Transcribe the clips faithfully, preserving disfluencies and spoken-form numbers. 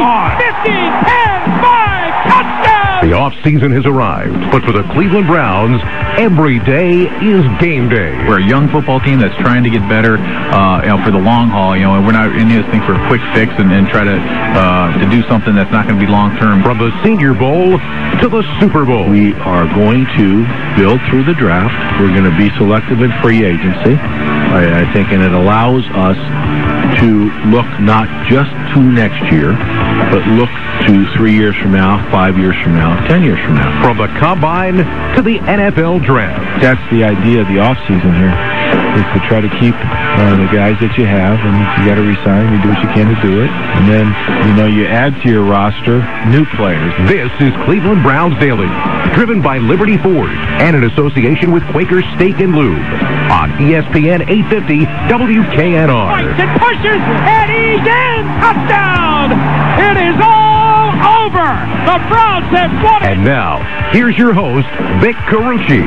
fifty, ten, five, touchdown! The offseason has arrived, but for the Cleveland Browns, every day is game day. We're a young football team that's trying to get better uh, you know, for the long haul. You know, and we're not in this thing for a quick fix and, and try to uh, to do something that's not going to be long term. From the Senior Bowl to the Super Bowl, we are going to build through the draft. We're going to be selective in free agency, I, I think, and it allows us to look not just to next year, but look to three years from now, five years from now, ten years from now. From the Combine to the N F L Draft. That's the idea of the offseason here, is to try to keep uh, the guys that you have, and if you got to resign, you do what you can to do it. And then, you know, you add to your roster new players. This is Cleveland Browns Daily, driven by Liberty Ford and in association with Quaker Steak and Lube on E S P N eight fifty W K N R. Fights and pushes, and he's in! Touchdown! It is all over! The Browns have won it! And now, here's your host, Vic Carucci.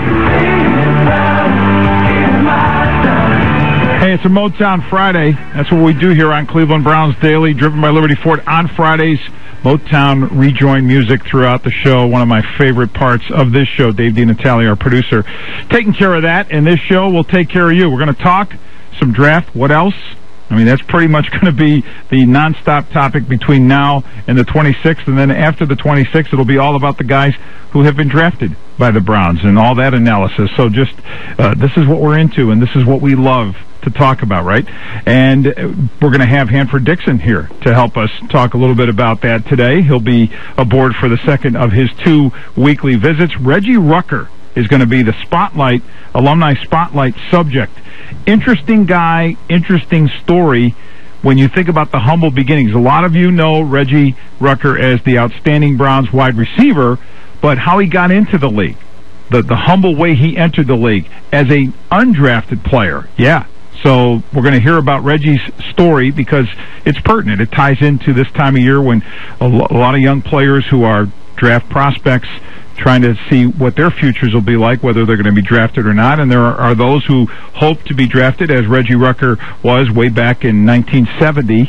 Hey, it's a Motown Friday. That's what we do here on Cleveland Browns Daily, driven by Liberty Ford on Fridays. Motown rejoin music throughout the show. One of my favorite parts of this show, Dave DiNatale, our producer, taking care of that. And this show will take care of you. We're going to talk some draft. What else? I mean, that's pretty much going to be the nonstop topic between now and the twenty-sixth. And then after the twenty-sixth, it'll be all about the guys who have been drafted by the Browns and all that analysis. So just, uh, this is what we're into, and this is what we love to talk about, right? And we're going to have Hanford Dixon here to help us talk a little bit about that today. He'll be aboard for the second of his two weekly visits. Reggie Rucker is going to be the spotlight, alumni spotlight subject. Interesting guy, interesting story when you think about the humble beginnings. A lot of you know Reggie Rucker as the outstanding Browns wide receiver, but how he got into the league, the, the humble way he entered the league as an undrafted player. Yeah. So we're going to hear about Reggie's story because it's pertinent. It ties into this time of year when a, lo- a lot of young players who are draft prospects trying to see what their futures will be like, whether they're going to be drafted or not. And there are, are those who hope to be drafted, as Reggie Rucker was way back in nineteen seventy,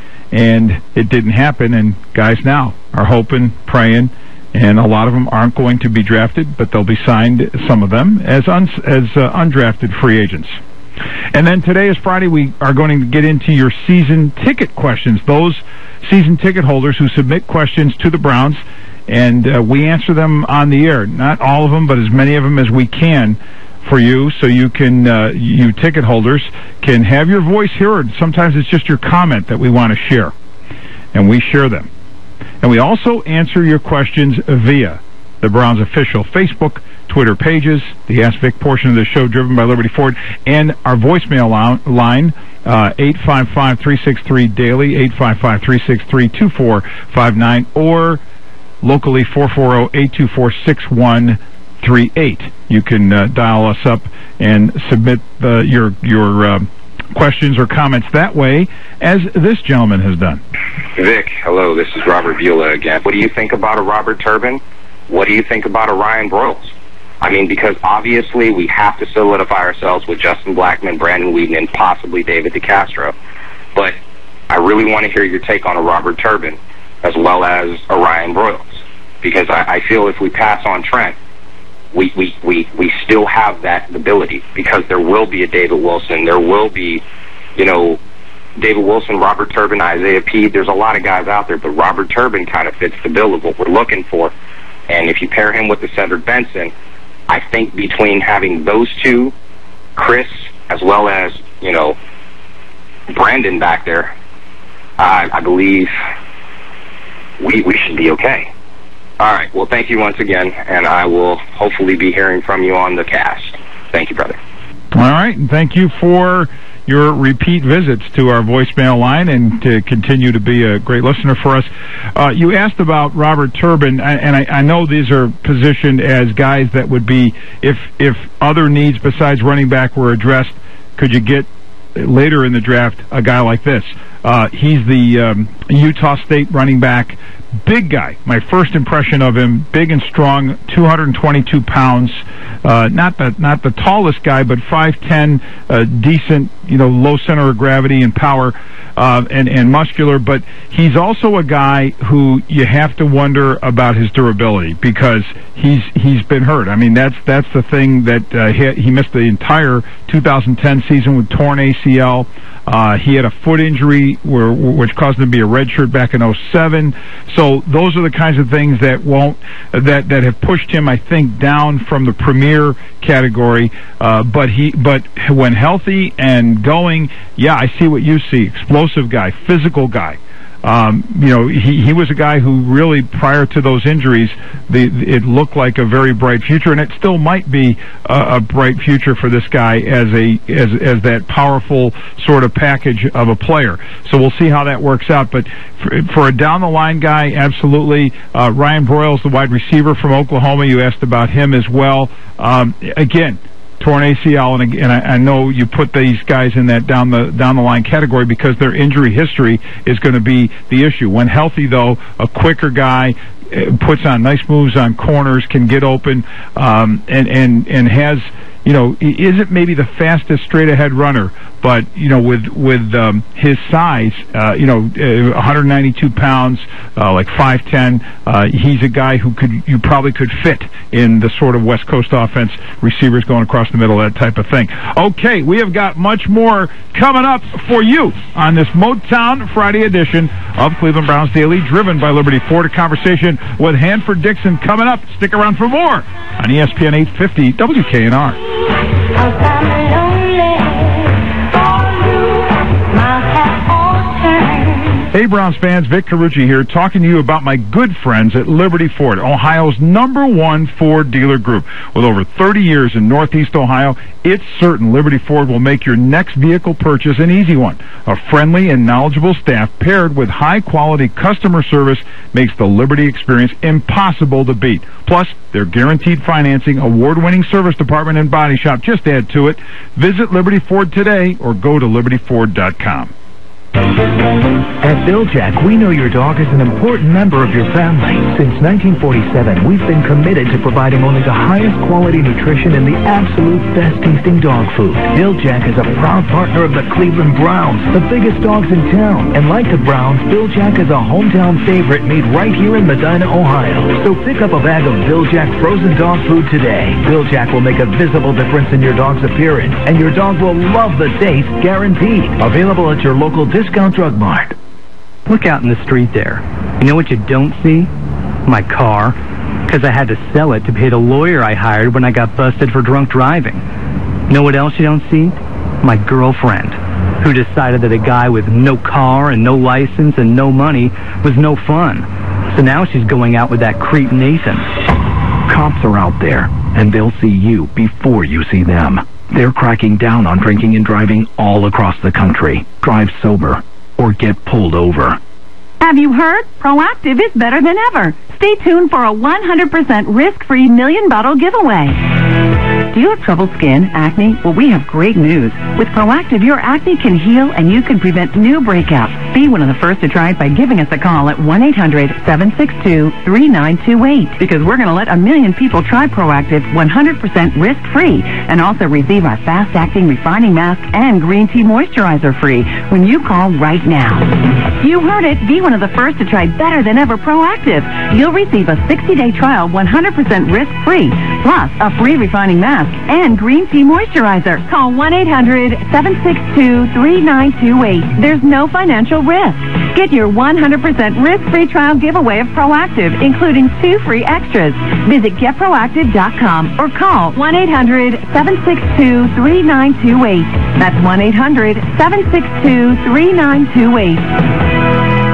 and it didn't happen. And guys now are hoping, praying, and a lot of them aren't going to be drafted, but they'll be signed, some of them, as, un- as uh, undrafted free agents. And then today is Friday. We are going to get into your season ticket questions. Those season ticket holders who submit questions to the Browns, and uh, we answer them on the air. Not all of them, but as many of them as we can for you, so you can, uh, you ticket holders can have your voice heard. Sometimes it's just your comment that we want to share, and we share them. And we also answer your questions via the Browns official Facebook, Twitter pages, the Ask Vic portion of the show driven by Liberty Ford, and our voicemail line, uh, eight five five, three six three, daily, eight five five, three six three, two four five nine, or locally four four zero, eight two four, six one three eight. You can uh, dial us up and submit uh, your your uh, questions or comments that way, as this gentleman has done. Vic, hello, this is Robert Viola again. What do you think about a Robert Turbin? What do you think about a Ryan Broyles? I mean, because obviously we have to solidify ourselves with Justin Blackman, Brandon Weeden, and possibly David DeCastro. But I really want to hear your take on a Robert Turbin as well as a Ryan Broyles. Because I, I feel if we pass on Trent, we, we, we, we still have that ability. Because there will be a David Wilson. There will be, you know, David Wilson, Robert Turbin, Isaiah Peed. There's a lot of guys out there, but Robert Turbin kind of fits the bill of what we're looking for. And if you pair him with the Cedric Benson, I think between having those two, Chris, as well as, you know, Brandon back there, uh, I believe we we should be okay. All right. Well, thank you once again, and I will hopefully be hearing from you on the cast. Thank you, brother. All right, and thank you for your repeat visits to our voicemail line and to continue to be a great listener for us. Uh, you asked about Robert Turbin, and I, I know these are positioned as guys that would be, if if other needs besides running back were addressed, could you get later in the draft a guy like this? Uh, he's the um, Utah State running back big guy. My first impression of him, big and strong, two hundred twenty-two pounds. Uh, not the not the tallest guy, but five ten, uh, decent, you know, low center of gravity and power, uh, and and muscular. But he's also a guy who you have to wonder about his durability because he's he's been hurt. I mean, that's that's the thing that uh, he, he missed the entire two thousand ten season with torn A C L. Uh, he had a foot injury where, which caused him to be a redshirt back in oh seven. So those are the kinds of things that won't that that have pushed him, I think, down from the premier category. Uh, but he but when healthy and going, yeah, I see what you see. Explosive guy, physical guy. Um, you know, he, he was a guy who really, prior to those injuries, the, it looked like a very bright future, and it still might be a, a bright future for this guy as a as as that powerful sort of package of a player. So we'll see how that works out. But for, for a down the line guy, absolutely. Uh, Ryan Broyles, the wide receiver from Oklahoma, you asked about him as well. Um, again. Torn A C L, and, and I, I know you put these guys in that down the down the line category because their injury history is going to be the issue. When healthy, though, a quicker guy uh, puts on nice moves on corners, can get open, um, and and and has, you know, isn't maybe the fastest straight ahead runner, but you know, with with um, his size, uh, you know, uh, one hundred ninety-two pounds, uh, like five ten, uh, he's a guy who could you probably could fit in the sort of West Coast offense, receivers going across the middle, that type of thing. Okay, we have got much more coming up for you on this Motown Friday edition of Cleveland Browns Daily, driven by Liberty Ford. A conversation with Hanford Dixon coming up. Stick around for more on E S P N eight fifty W K N R. Hey, Browns fans, Vic Carucci here, talking to you about my good friends at Liberty Ford, Ohio's number one Ford dealer group. With over thirty years in Northeast Ohio, it's certain Liberty Ford will make your next vehicle purchase an easy one. A friendly and knowledgeable staff paired with high-quality customer service makes the Liberty experience impossible to beat. Plus, their guaranteed financing, award-winning service department, and body shop just add to it. Visit Liberty Ford today or go to liberty ford dot com. At Bill Jack, we know your dog is an important member of your family. Since nineteen forty-seven, we've been committed to providing only the highest quality nutrition and the absolute best-tasting dog food. Bill Jack is a proud partner of the Cleveland Browns, the biggest dogs in town. And like the Browns, Bill Jack is a hometown favorite made right here in Medina, Ohio. So pick up a bag of Bill Jack frozen dog food today. Bill Jack will make a visible difference in your dog's appearance, and your dog will love the taste, guaranteed. Available at your local Discount Drug Mart. Look out in the street there. You know what you don't see? My car. Because I had to sell it to pay the lawyer I hired when I got busted for drunk driving. Know what else you don't see? My girlfriend, who decided that a guy with no car and no license and no money was no fun. So now she's going out with that creep Nathan. Cops are out there, and they'll see you before you see them. They're cracking down on drinking and driving all across the country. Drive sober or get pulled over. Have you heard? Proactiv is better than ever. Stay tuned for a one hundred percent risk-free million bottle giveaway. Do you have troubled skin, acne? Well, we have great news. With Proactiv, your acne can heal and you can prevent new breakouts. Be one of the first to try it by giving us a call at one eight hundred seven six two three nine two eight, because we're going to let a million people try Proactiv one hundred percent risk-free and also receive our fast-acting refining mask and green tea moisturizer free when you call right now. You heard it. Be one of the first to try better than ever Proactiv. You'll receive a sixty-day trial one hundred percent risk-free, plus a free refining mask and green tea moisturizer. Call one eight hundred seven six two three nine two eight. There's no financial risk. Get your one hundred percent risk-free trial giveaway of Proactiv, including two free extras. Visit get proactiv dot com or call one eight hundred seven six two three nine two eight. That's one eight hundred seven six two three nine two eight.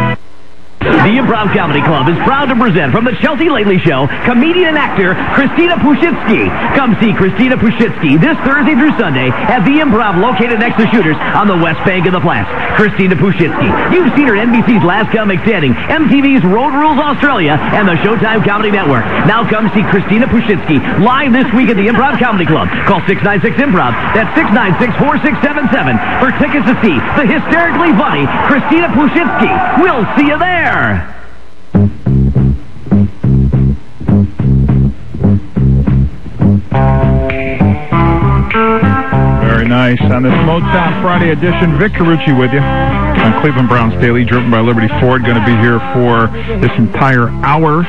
The Improv Comedy Club is proud to present from the Chelsea Lately Show, comedian and actor Christina Pushitsky. Come see Christina Pushitsky this Thursday through Sunday at the Improv located next to Shooters on the West Bank of the Flats. Christina Pushitsky. You've seen her at N B C's Last Comic Standing, M T V's Road Rules Australia, and the Showtime Comedy Network. Now come see Christina Pushitsky live this week at the Improv Comedy Club. Call six nine six IMPROV. That's six nine six four six seven seven for tickets to see the hysterically funny Christina Pushitsky. We'll see you there. Very nice. On this Motown Friday edition, Vic Carucci with you on Cleveland Browns Daily, driven by Liberty Ford. Going to be here for this entire hour.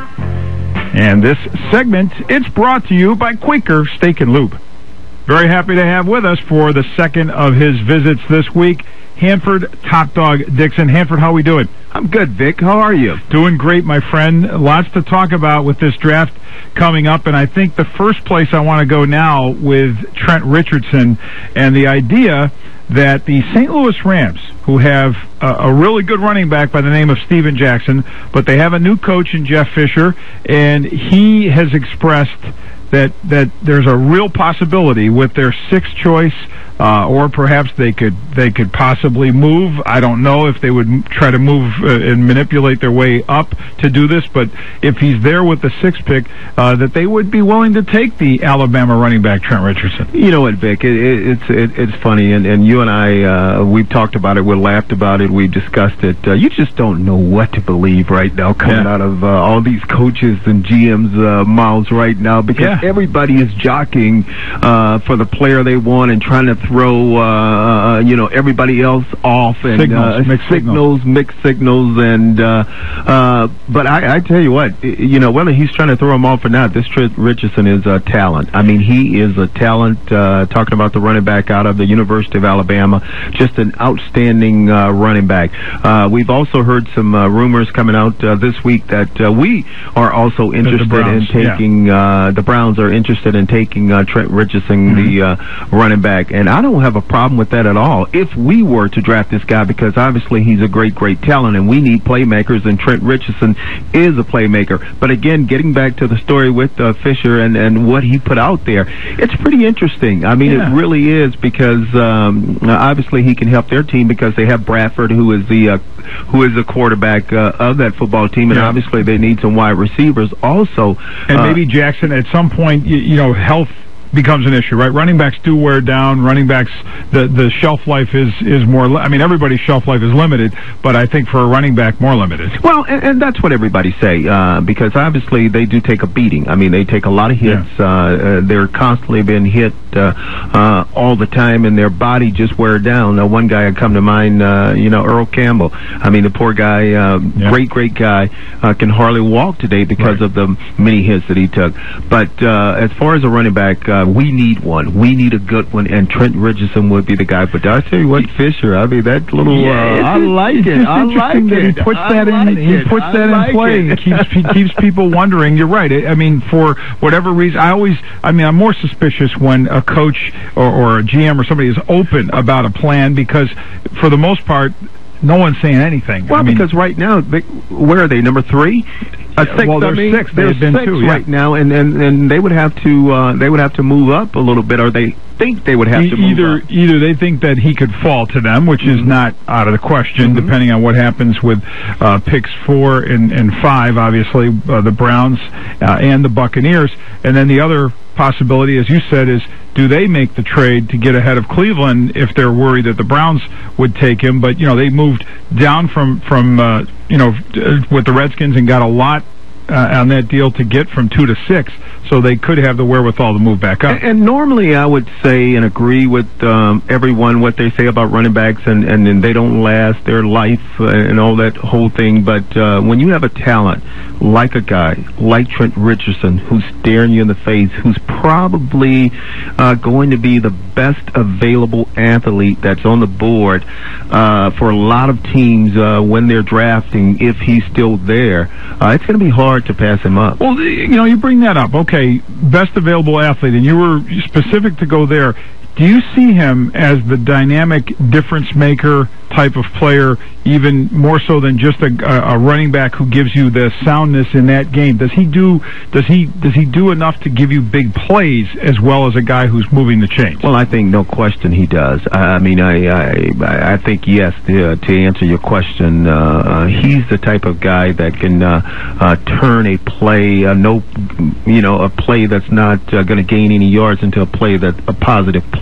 And this segment, it's brought to you by Quaker Steak and Lube. Very happy to have with us for the second of his visits this week, Hanford Top Dog Dixon. Hanford, how are we doing? I'm good, Vic. How are you? Doing great, my friend. Lots to talk about with this draft coming up, and I think the first place I want to go now with Trent Richardson and the idea that the Saint Louis Rams, who have a, a really good running back by the name of Steven Jackson, but they have a new coach in Jeff Fisher, and he has expressed that that there's a real possibility with their sixth choice, uh, or perhaps they could they could possibly move. I don't know if they would m- try to move uh, and manipulate their way up to do this, but if he's there with the sixth pick, uh, that they would be willing to take the Alabama running back Trent Richardson. You know what, Vic? It, it, it's it, it's funny, and, and you and I uh, we've talked about it, we laughed about it, we've discussed it. Uh, you just don't know what to believe right now coming yeah. out of uh, all these coaches and G Ms' uh, mouths right now, because yeah. everybody is jockeying uh, for the player they want and trying to throw, uh, you know, everybody else off and signals, uh, mixed signals, signals, mixed signals, and uh, uh, but I, I tell you what, you know, whether he's trying to throw them off or not, this Trent Richardson is a talent. I mean, he is a talent. Uh, talking about the running back out of the University of Alabama, just an outstanding uh, running back. Uh, we've also heard some uh, rumors coming out uh, this week that uh, we are also interested Browns, in taking. Yeah. Uh, the Browns are interested in taking uh, Trent Richardson, mm-hmm. the uh, running back, and I don't have a problem with that at all. If we were to draft this guy, because obviously he's a great, great talent, and we need playmakers, and Trent Richardson is a playmaker. But again, getting back to the story with uh, Fisher and, and what he put out there, it's pretty interesting. I mean, yeah. it really is, because um, obviously he can help their team because they have Bradford, who is the uh, who is the quarterback uh, of that football team, and yeah. obviously they need some wide receivers also. And uh, maybe Jackson at some point, you, you know, health becomes an issue, right? Running backs do wear down. Running backs, the the shelf life is is more. Li- I mean, everybody's shelf life is limited, but I think for a running back, more limited. Well, and, and that's what everybody say, uh, because obviously they do take a beating. I mean, they take a lot of hits. Yeah. Uh, uh, they're constantly being hit uh, uh, all the time, and their body just wear down. Uh, one guy had come to mind, uh, you know, Earl Campbell. I mean, the poor guy, uh, yeah. great, great guy, uh, can hardly walk today because right. of the many hits that he took. But uh, as far as a running back, uh, we need one. We need a good one, and Trent Richardson would be the guy. But I tell you what, Fisher, I mean, that little... Yeah, uh, I like it. I like it. He puts I that like in. He it. puts I that like in play. It. He keeps he keeps people wondering. You're right. I mean, for whatever reason, I always. I mean, I'm more suspicious when a coach or, or a G M or somebody is open about a plan, because for the most part, no one's saying anything. Well, I mean, because right now, they, where are they? Number three? A six, well, they're I mean, six. They're They've been six two, yeah. right now, and, and, and they would have to uh, they would have to move up a little bit, or they think they would have e- to move either up. Either they think that he could fall to them, which mm-hmm. is not out of the question, mm-hmm. depending on what happens with uh, picks four and, and five. Obviously, uh, the Browns uh, and the Buccaneers, and then the other possibility, as you said, is do they make the trade to get ahead of Cleveland if they're worried that the Browns would take him? But, you know, they moved down from, from uh, you know, with the Redskins and got a lot uh, on that deal to get from two to six, so they could have the wherewithal to move back up. And, and normally I would say and agree with um, everyone what they say about running backs, and, and, and they don't last their life and all that whole thing. But uh, when you have a talent like a guy like Trent Richardson, who's staring you in the face, who's probably uh, going to be the best available athlete that's on the board uh, for a lot of teams uh, when they're drafting, if he's still there, uh, it's going to be hard to pass him up. Well, you know, you bring that up. Okay, best available athlete, and you were specific to go there. Do you see him as the dynamic difference maker type of player, even more so than just a, a running back who gives you the soundness in that game? Does he do does he does he do enough to give you big plays as well as a guy who's moving the chains? Well, I think no question he does. I mean, I I, I think yes. To, to answer your question, uh, uh, he's the type of guy that can uh, uh, turn a play, uh, no, you know, a play that's not uh, going to gain any yards into a play that a positive play.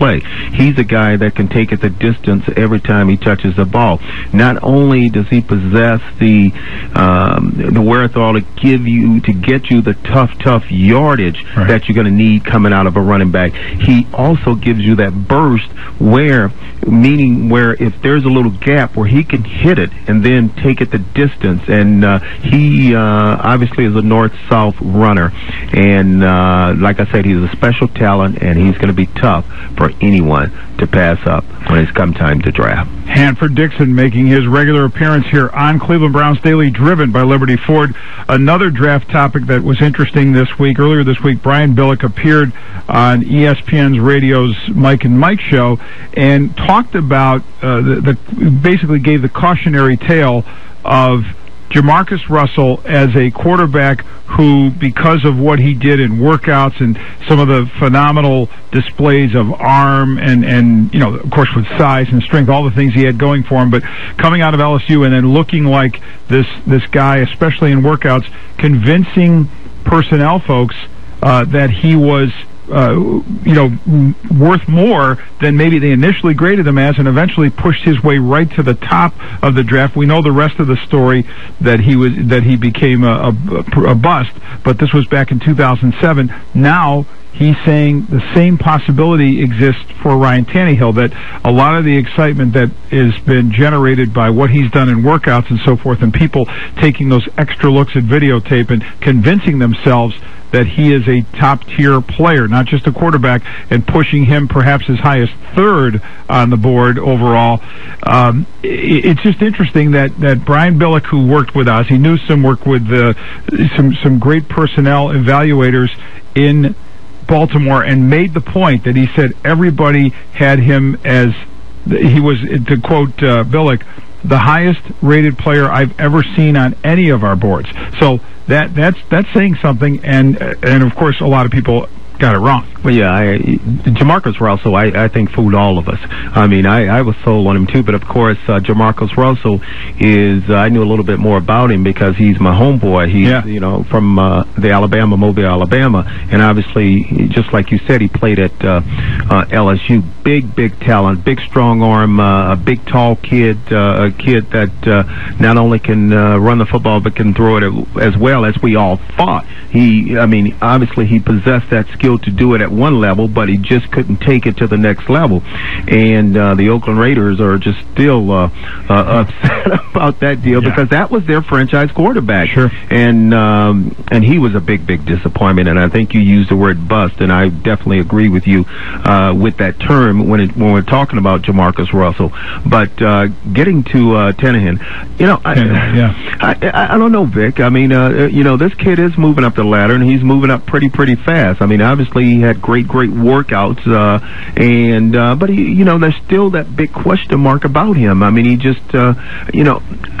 play. He's a guy that can take it the distance every time he touches the ball. Not only does he possess the um, the wherewithal to give you, to get you the tough, tough yardage right. that you're going to need coming out of a running back, he also gives you that burst where, meaning where if there's a little gap where he can hit it and then take it the distance. And uh, he uh, obviously is a north-south runner. And uh, like I said, he's a special talent, and he's going to be tough for anyone to pass up when it's come time to draft. Hanford Dixon making his regular appearance here on Cleveland Browns Daily, driven by Liberty Ford. Another draft topic that was interesting this week. Earlier this week, Brian Billick appeared on E S P N's radio's Mike and Mike show and talked about, uh, the, the basically gave the cautionary tale of Jamarcus Russell as a quarterback who, because of what he did in workouts and some of the phenomenal displays of arm and, and you know, of course with size and strength, all the things he had going for him, but coming out of L S U and then looking like this, this guy, especially in workouts, convincing personnel folks uh, that he was Uh, you know, worth more than maybe they initially graded him as, and eventually pushed his way right to the top of the draft. We know the rest of the story, that he was that he became a, a, a bust, but this was back in two thousand seven. Now he's saying the same possibility exists for Ryan Tannehill, that a lot of the excitement that has been generated by what he's done in workouts and so forth, and people taking those extra looks at videotape and convincing themselves that he is a top-tier player, not just a quarterback, and pushing him perhaps as high as third on the board overall. Um, it, it's just interesting that, that Brian Billick, who worked with us, he knew some work with uh, some, some great personnel evaluators in Baltimore, and made the point that he said everybody had him as, he was, to quote uh, Billick, the highest rated player I've ever seen on any of our boards. So that that's that's saying something, and and of course a lot of people got it wrong. Well, yeah, I, Jamarcus Russell, I, I think, fooled all of us. I mean, I, I was sold on him, too, but, of course, uh, Jamarcus Russell is, uh, I knew a little bit more about him because he's my homeboy. He's, yeah. you know, from uh, the Alabama, Mobile, Alabama, and obviously, just like you said, he played at uh, uh, L S U. Big, big talent, big strong arm, uh, a big, tall kid, uh, a kid that uh, not only can uh, run the football, but can throw it as well as we all thought. He, I mean, obviously, he possessed that skill to do it at one level, but he just couldn't take it to the next level. And uh, the Oakland Raiders are just still uh, uh, upset about that deal yeah. because that was their franchise quarterback. Sure. And um, and he was a big, big disappointment. And I think you used the word bust, and I definitely agree with you uh, with that term when it, when we're talking about Jamarcus Russell. But uh, getting to uh, Tannehill, you know, I, yeah. I, I, I don't know, Vic. I mean, uh, you know, this kid is moving up the ladder, and he's moving up pretty, pretty fast. I mean, obviously he had great, great workouts, uh, and uh, but he, you know, there's still that big question mark about him. I mean, he just, uh, you know,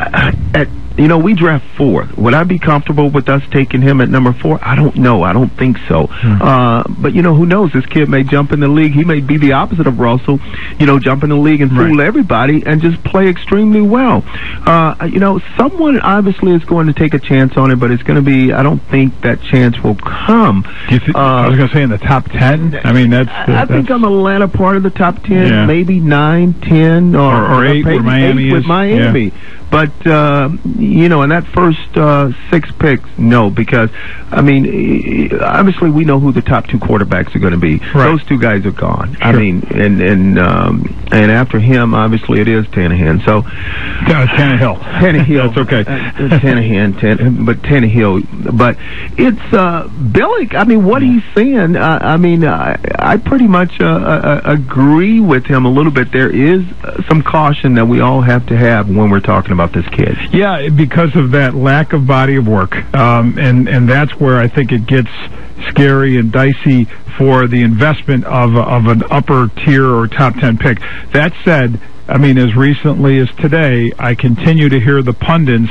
at You know, we draft fourth. Would I be comfortable with us taking him at number four? I don't know. I don't think so. Hmm. Uh, but, you know, who knows? This kid may jump in the league. He may be the opposite of Russell, you know, jump in the league and fool right. everybody and just play extremely well. Uh, you know, someone obviously is going to take a chance on it, but it's going to be, I don't think that chance will come. Do you th- uh, I was going to say in the top ten? I mean, that's... I, the, I that's, think on the latter part of the top ten, yeah. maybe nine, ten, or, or, or eight, maybe where Miami eight with is. Miami. Yeah. But, uh, you know, in that first uh, six picks, no, because, I mean, obviously we know who the top two quarterbacks are going to be. Right. Those two guys are gone. Sure. I mean, and and um, and after him, obviously, it is Tannehill. So, uh, Tannehill. Tannehill. That's okay. Uh, Tannehill, Tan, but Tannehill. But it's uh, Billick. I mean, what he's saying, uh, I mean, I, I pretty much uh, uh, agree with him a little bit. There is some caution that we all have to have when we're talking about this kid. Yeah, because of that lack of body of work. Um, and, and that's where I think it gets scary and dicey for the investment of, of an upper tier or top ten pick. That said, I mean, as recently as today, I continue to hear the pundits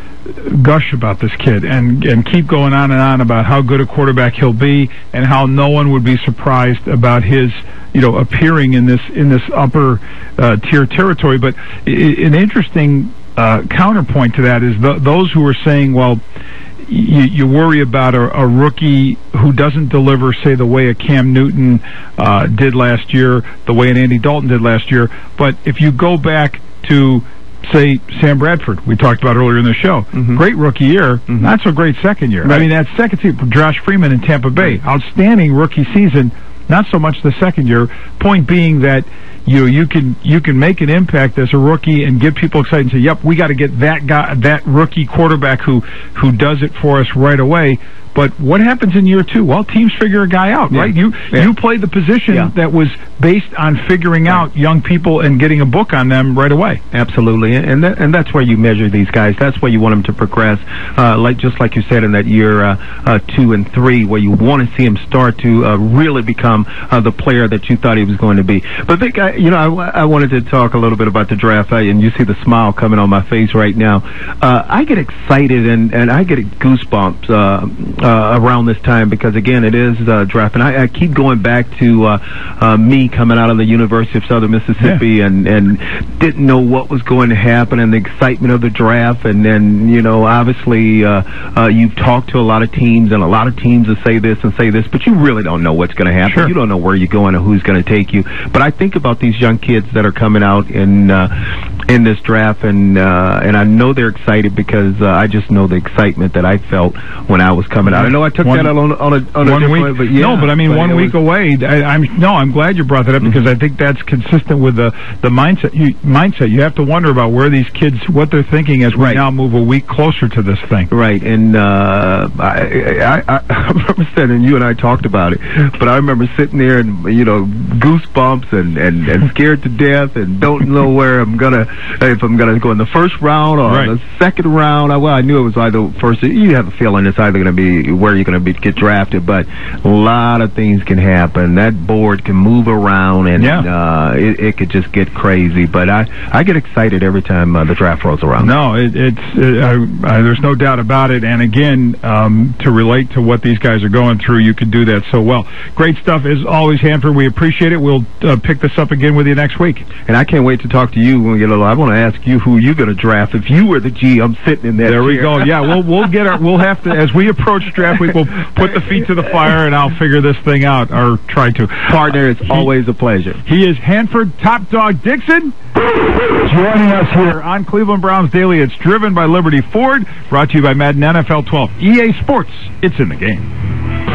gush about this kid and and keep going on and on about how good a quarterback he'll be and how no one would be surprised about his, you know, appearing in this in this upper uh, tier territory. But I- an interesting uh, counterpoint to that is th- those who are saying, well, you, you worry about a, a rookie who doesn't deliver, say, the way a Cam Newton uh, did last year, the way an Andy Dalton did last year. But if you go back to, say, Sam Bradford, we talked about earlier in the show, mm-hmm. great rookie year, mm-hmm. not so great second year. Right. I mean, that second season, Josh Freeman in Tampa Bay, right. outstanding rookie season, not so much the second year. Point being that you you can you can make an impact as a rookie and get people excited and say, "Yep, we got to get that guy, that rookie quarterback who who does it for us right away." But what happens in year two? Well, teams figure a guy out, yeah. right? You yeah. you played the position yeah. that was based on figuring right. out young people and getting a book on them right away. Absolutely, and that, and that's where you measure these guys. That's where you want them to progress, uh, like just like you said in that year uh, uh, two and three, where you want to see him start to uh, really become uh, the player that you thought he was going to be. But Vic, I, you know, I, I wanted to talk a little bit about the draft, I, and you see the smile coming on my face right now. Uh, I get excited and and I get goosebumps. Uh, Uh, around this time because, again, it is uh, draft. And I, I keep going back to uh, uh, me coming out of the University of Southern Mississippi yeah. and, and didn't know what was going to happen and the excitement of the draft. And then, you know, obviously uh, uh, you've talked to a lot of teams, and a lot of teams will say this and say this, but you really don't know what's going to happen. Sure. You don't know where you're going or who's going to take you. But I think about these young kids that are coming out in uh, in this draft, and uh, and I know they're excited because uh, I just know the excitement that I felt when I was coming out. I know I took one, that on, on a, on one a week. Way, but yeah, no, but I mean, but one week was, away. I, I'm no, I'm glad you brought that up mm-hmm. because I think that's consistent with the the mindset. You, mindset. You have to wonder about where these kids, what they're thinking as we right. now move a week closer to this thing. Right, and uh, I, I, I, I remember sitting, and you and I talked about it. But I remember sitting there and you know, goosebumps and, and, and scared to death, and don't know where I'm gonna if I'm gonna go in the first round or right. the second round. I, well, I knew it was either first. You have a feeling it's either going to be where you're going to be get drafted, but a lot of things can happen. That board can move around, and yeah. uh, it, it could just get crazy. But I, I get excited every time uh, the draft rolls around. No, it, it's it, I, I, there's no doubt about it. And again, um, to relate to what these guys are going through, you can do that so well. Great stuff as always, Hanford. We appreciate it. We'll uh, pick this up again with you next week. And I can't wait to talk to you when we get a little. I want to ask you who you're going to draft if you were the G. I'm sitting in that. There chair. we go. Yeah, we'll we'll get our. We'll have to as we approach draft week. We'll put the feet to the fire, and I'll figure this thing out, or try to. Partner, it's he, always a pleasure. He is Hanford Top Dog Dixon, joining us here on Cleveland Browns Daily. It's driven by Liberty Ford, brought to you by Madden N F L twelve. E A Sports, it's in the game.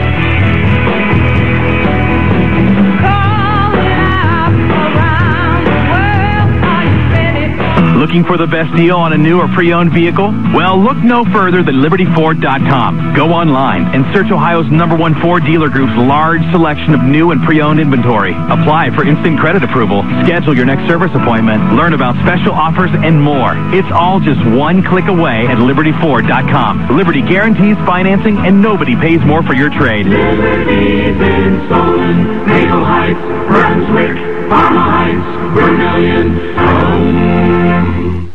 Looking for the best deal on a new or pre-owned vehicle? Well, look no further than Liberty Ford dot com. Go online and search Ohio's number one Ford dealer group's large selection of new and pre-owned inventory. Apply for instant credit approval, schedule your next service appointment, learn about special offers, and more. It's all just one click away at Liberty Ford dot com. Liberty guarantees financing, and nobody pays more for your trade. Liberty's in Solon, Maple Heights, Brunswick, Parma Heights, Vermillion, home.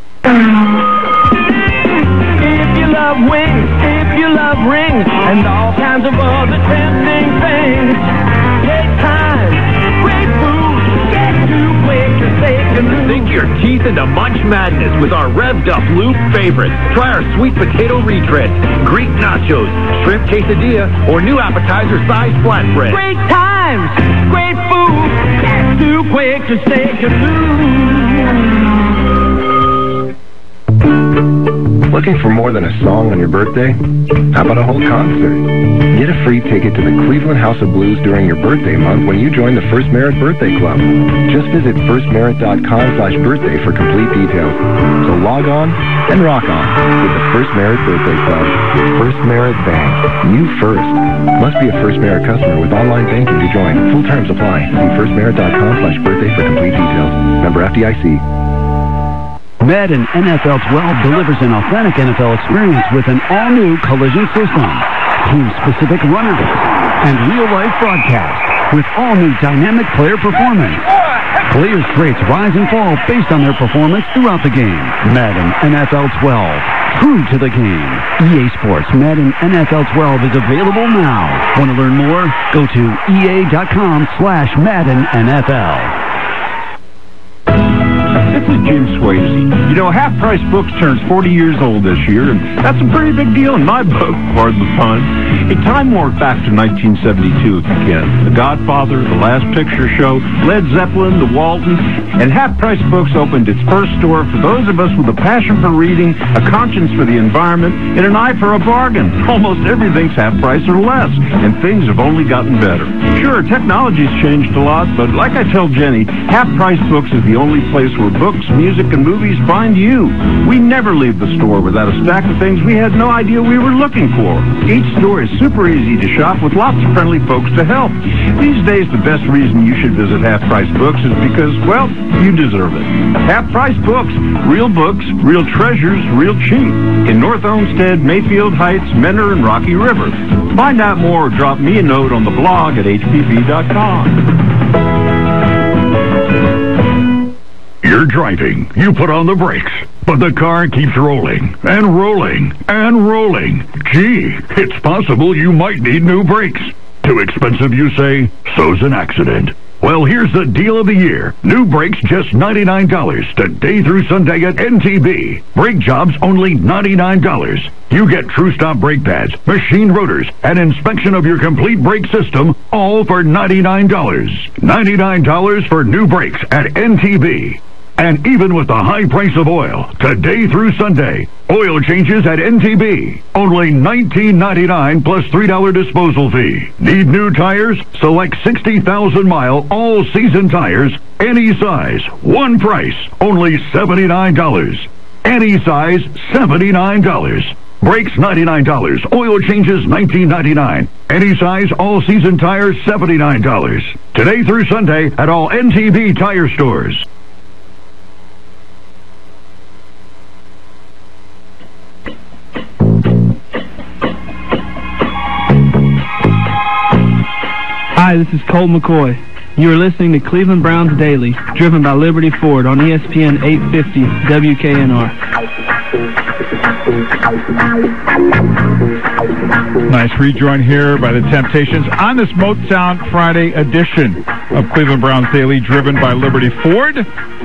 If you love wings, if you love rings, and all kinds of other tempting things, take time, great food, get too quick to take a loop. Sink your teeth into Munch Madness with our revved up loop favorites. Try our sweet potato retreads, Greek nachos, shrimp quesadilla, or new appetizer sized flatbread. Great times, great food, get too quick to take a loop. Looking for more than a song on your birthday? How about a whole concert? Get a free ticket to the Cleveland House of Blues during your birthday month when you join the First Merit Birthday Club. Just visit first merit dot com slash birthday for complete details. So log on and rock on with the First Merit Birthday Club. First Merit Bank. You first. Must be a First Merit customer with online banking to join. Full terms apply. See first merit dot com slash birthday for complete details. Member F D I C. Madden N F L twelve delivers an authentic N F L experience with an all-new collision system, team-specific runners, and real-life broadcast with all-new dynamic player performance. Players' traits rise and fall based on their performance throughout the game. Madden N F L twelve, true to the game. E A Sports Madden N F L twelve is available now. Want to learn more? Go to E A dot com slash Madden N F L. This is Jim Swayze. You know, Half Price Books turns forty years old this year, and that's a pretty big deal in my book, pardon the pun. Hey, time warp back to nineteen seventy-two if you can. The Godfather, The Last Picture Show, Led Zeppelin, The Waltons, and Half Price Books opened its first store for those of us with a passion for reading, a conscience for the environment, and an eye for a bargain. Almost everything's half price or less, and things have only gotten better. Sure, technology's changed a lot, but like I tell Jenny, Half Price Books is the only place where books, music, and movies find you. We never leave the store without a stack of things we had no idea we were looking for. Each store is super easy to shop with lots of friendly folks to help. These days, the best reason you should visit Half Price Books is because, well, you deserve it. Half Price Books. Real books, real treasures, real cheap. In North Olmsted, Mayfield Heights, Menor, and Rocky River. Find out more or drop me a note on the blog at H P B dot com. You're driving. You put on the brakes. But the car keeps rolling and rolling and rolling. Gee, it's possible you might need new brakes. Too expensive, you say? So's an accident. Well, here's the deal of the year. New brakes just ninety-nine dollars today through Sunday at N T B. Brake jobs only ninety-nine dollars. You get TrueStop brake pads, machine rotors, and inspection of your complete brake system, all for ninety-nine dollars. ninety-nine dollars for new brakes at N T B. And even with the high price of oil, today through Sunday, oil changes at N T B. Only nineteen ninety-nine plus three dollars disposal fee. Need new tires? Select sixty thousand mile all-season tires, any size, one price, only seventy-nine dollars. Any size, seventy-nine dollars. Brakes, ninety-nine dollars. Oil changes, nineteen ninety-nine. Any size, all-season tires, seventy-nine dollars. Today through Sunday at all N T B tire stores. Hi, this is Colt McCoy. You are listening to Cleveland Browns Daily, driven by Liberty Ford on E S P N eight fifty W K N R. Nice rejoin here by the Temptations on this Motown Friday edition of Cleveland Browns Daily, driven by Liberty Ford.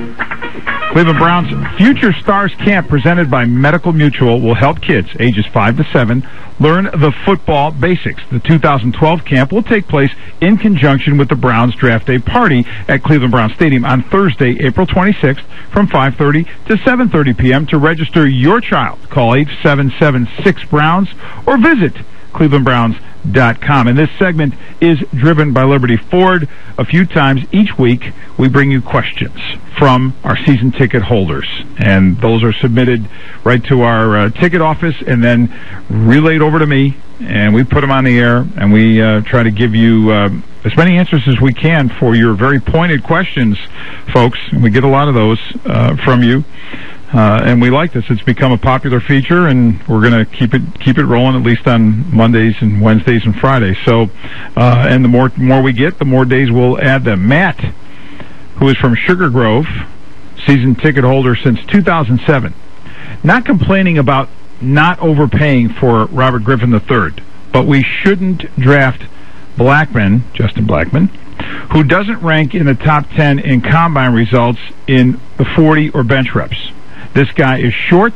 Cleveland Browns Future Stars Camp, presented by Medical Mutual, will help kids ages five to seven learn the football basics. The two thousand twelve camp will take place in conjunction with the Browns Draft Day Party at Cleveland Browns Stadium on Thursday, April twenty-sixth from five thirty to seven thirty p.m. To register your child, call eight seven seven six Browns or visit Cleveland Browns dot com. And this segment is driven by Liberty Ford. A few times each week, we bring you questions from our season ticket holders, and those are submitted right to our uh, ticket office and then relayed over to me, and we put them on the air, and we uh, try to give you uh, as many answers as we can for your very pointed questions, folks. And we get a lot of those uh, from you. Uh, and we like this. It's become a popular feature, and we're going to keep it keep it rolling at least on Mondays and Wednesdays and Fridays. So, uh, and the more more we get, the more days we'll add them. Matt, who is from Sugar Grove, season ticket holder since two thousand seven, not complaining about not overpaying for Robert Griffin the third, but we shouldn't draft Blackman, Justin Blackman, who doesn't rank in the top ten in combine results in the forty or bench reps. This guy is short,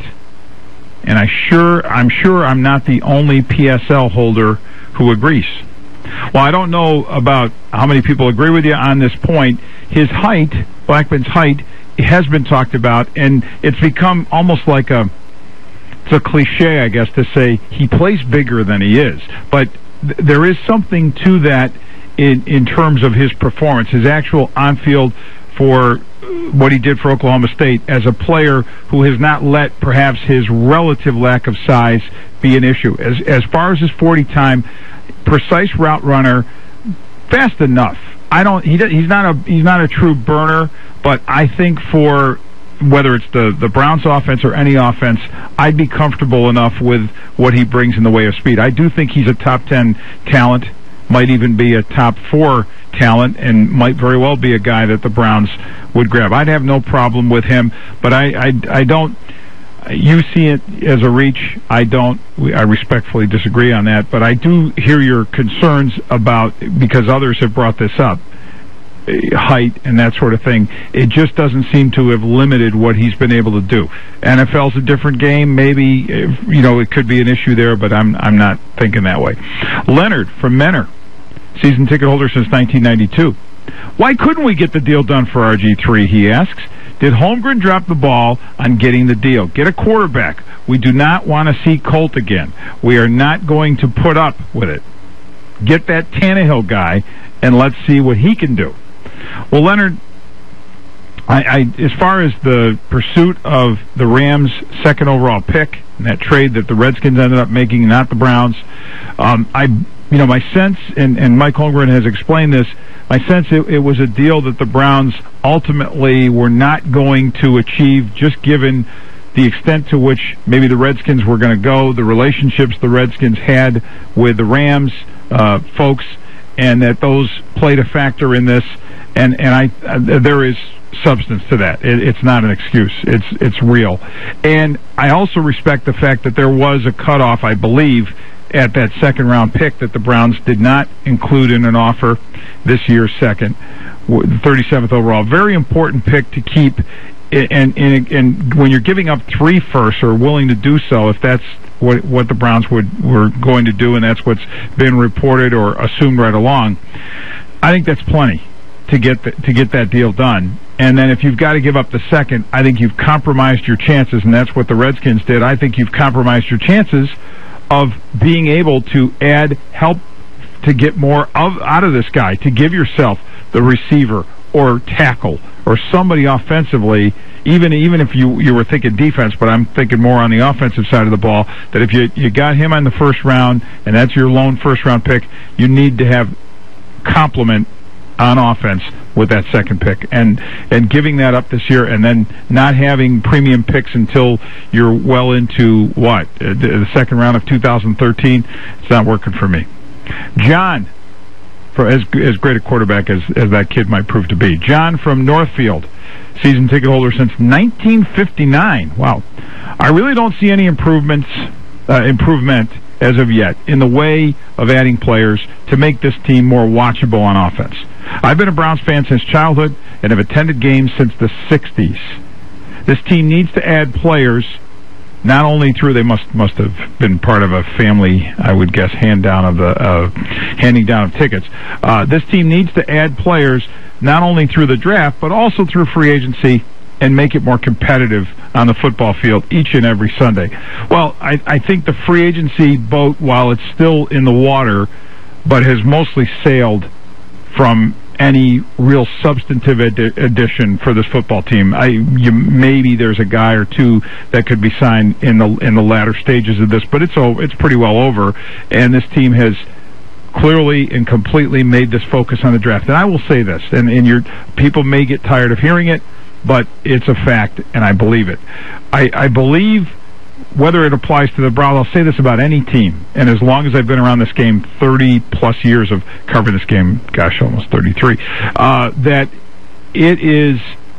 and I sure I'm sure I'm not the only P S L holder who agrees. Well, I don't know about how many people agree with you on this point. His height, Blackman's height, has been talked about, and it's become almost like a it's a cliche, I guess, to say he plays bigger than he is. But th- there is something to that in in terms of his performance, his actual on-field for what he did for Oklahoma State as a player who has not let perhaps his relative lack of size be an issue. As as far as his forty time, precise route runner, fast enough. I don't. He he's not a he's not a true burner, but I think for whether it's the the Browns offense or any offense, I'd be comfortable enough with what he brings in the way of speed. I do think he's a top ten talent, might even be a top four talent, and might very well be a guy that the Browns would grab. I'd have no problem with him, but I, I, I don't. You see it as a reach. I don't. I respectfully disagree on that, but I do hear your concerns about, because others have brought this up, height and that sort of thing. It just doesn't seem to have limited what he's been able to do. N F L's a different game. Maybe, you know, it could be an issue there, but I'm I'm not thinking that way. Leonard from Menor, season ticket holder since nineteen ninety-two. Why couldn't we get the deal done for R G three, he asks. Did Holmgren drop the ball on getting the deal? Get a quarterback. We do not want to see Colt again. We are not going to put up with it. Get that Tannehill guy, and let's see what he can do. Well, Leonard, I, I, as far as the pursuit of the Rams' second overall pick, and that trade that the Redskins ended up making, not the Browns, um, I, you know, my sense, and, and Mike Holmgren has explained this, my sense it, it was a deal that the Browns ultimately were not going to achieve, just given the extent to which maybe the Redskins were going to go, the relationships the Redskins had with the Rams uh, folks, and that those played a factor in this. And and I uh, there is substance to that. It, it's not an excuse. It's it's real. And I also respect the fact that there was a cutoff, I believe, at that second round pick that the Browns did not include in an offer this year's second, the thirty-seventh overall. Very important pick to keep. And, and and when you're giving up three firsts, or willing to do so, if that's what what the Browns would were going to do, and that's what's been reported or assumed right along, I think that's plenty to get the, to get that deal done. And then if you've got to give up the second, I think you've compromised your chances, and that's what the Redskins did. I think you've compromised your chances of being able to add help to get more of out of this guy, to give yourself the receiver or tackle or somebody offensively, even even if you, you were thinking defense, but I'm thinking more on the offensive side of the ball, that if you, you got him on the first round, and that's your lone first-round pick, you need to have complement on offense with that second pick. And and giving that up this year, and then not having premium picks until you're well into, what, the second round of two thousand thirteen, it's not working for me. John, for as as great a quarterback as, as that kid might prove to be. John from Northfield, season ticket holder since nineteen fifty-nine. Wow. I really don't see any improvements, uh, improvement as of yet in the way of adding players to make this team more watchable on offense. I've been a Browns fan since childhood and have attended games since the sixties. This team needs to add players. Not only through, they must must have been part of a family, I would guess, hand down of the uh, handing down of tickets. Uh, this team needs to add players not only through the draft, but also through free agency, and make it more competitive on the football field each and every Sunday. Well, I, I think the free agency boat, while it's still in the water, but has mostly sailed from any real substantive edi- addition for this football team. I you, maybe there's a guy or two that could be signed in the in the latter stages of this, but it's oh, it's pretty well over. And this team has clearly and completely made this focus on the draft. And I will say this, and, and your people may get tired of hearing it, but it's a fact, and I believe it. I, I believe, whether it applies to the Browns, I'll say this about any team, and as long as I've been around this game, thirty-plus years of covering this game, gosh, almost thirty-three, uh, that it is,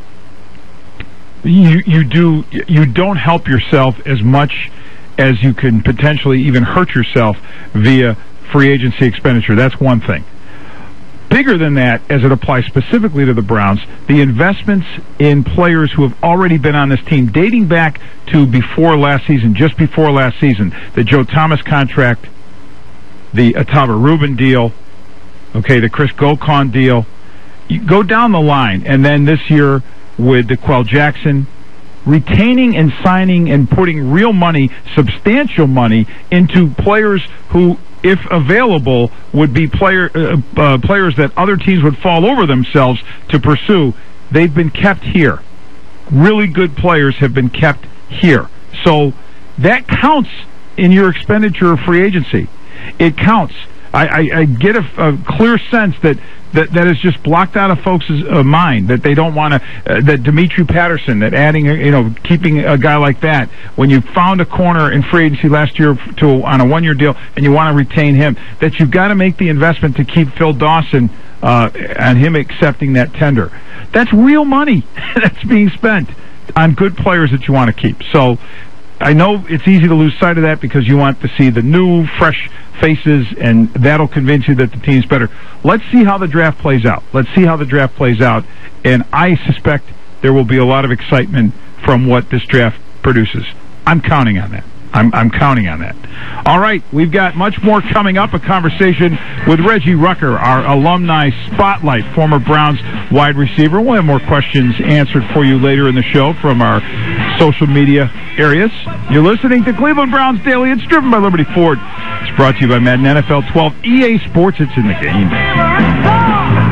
you, you, do, you don't help yourself as much as you can potentially even hurt yourself via free agency expenditure. That's one thing. Bigger than that, as it applies specifically to the Browns, the investments in players who have already been on this team, dating back to before last season, just before last season, the Joe Thomas contract, the Ataba Rubin deal, okay, the Chris Gokon deal. You go down the line, and then this year with DeQuell Jackson, retaining and signing and putting real money, substantial money, into players who, if available, would be player uh, uh, players that other teams would fall over themselves to pursue. They've been kept here. Really good players have been kept here. So that counts in your expenditure of free agency. It counts. I, I, I get a, a clear sense that that that is just blocked out of folks' uh, mind, that they don't want to, uh, that Dimitri Patterson, that adding, you know, keeping a guy like that, when you found a corner in free agency last year to on a one-year deal and you want to retain him, that you've got to make the investment to keep Phil Dawson uh, and him accepting that tender. That's real money that's being spent on good players that you want to keep. So I know it's easy to lose sight of that because you want to see the new, fresh faces, and that'll convince you that the team's better. Let's see how the draft plays out. Let's see how the draft plays out, and I suspect there will be a lot of excitement from what this draft produces. I'm counting on that. I'm, I'm counting on that. All right, we've got much more coming up, a conversation with Reggie Rucker, our alumni spotlight, former Browns wide receiver. We'll have more questions answered for you later in the show from our social media areas. You're listening to Cleveland Browns Daily. It's driven by Liberty Ford. It's brought to you by Madden N F L twelve, E A Sports. It's in the game.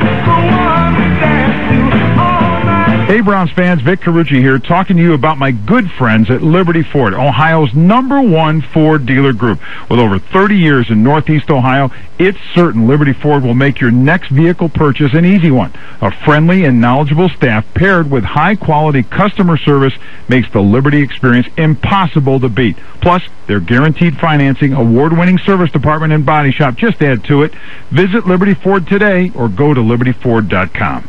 Hey, Browns fans, Vic Carucci here, talking to you about my good friends at Liberty Ford, Ohio's number one Ford dealer group. With over thirty years in Northeast Ohio, it's certain Liberty Ford will make your next vehicle purchase an easy one. A friendly and knowledgeable staff paired with high-quality customer service makes the Liberty experience impossible to beat. Plus, their guaranteed financing, award-winning service department, and body shop just add to it. Visit Liberty Ford today or go to liberty ford dot com.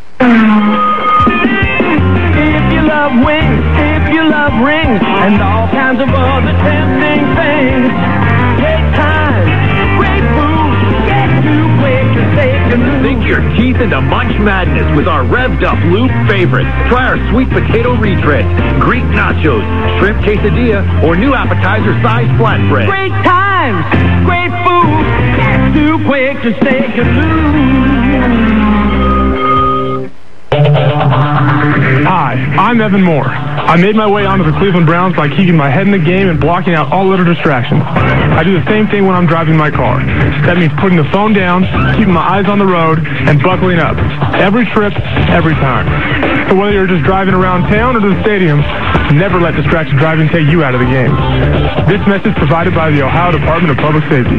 If you love wings, if you love rings, and all kinds of other tempting things, great time, great food, get too quick to take a look. Sink your teeth into Munch Madness with our revved up loop favorites. Try our sweet potato retreads, Greek nachos, shrimp quesadilla, or new appetizer sized flatbread. Great times, great food, get too quick to take a look. Hi, I'm Evan Moore. I made my way onto the Cleveland Browns by keeping my head in the game and blocking out all other distractions. I do the same thing when I'm driving my car. That means putting the phone down, keeping my eyes on the road, and buckling up. Every trip, every time. So whether you're just driving around town or to the stadium, never let distraction driving take you out of the game. This message provided by the Ohio Department of Public Safety.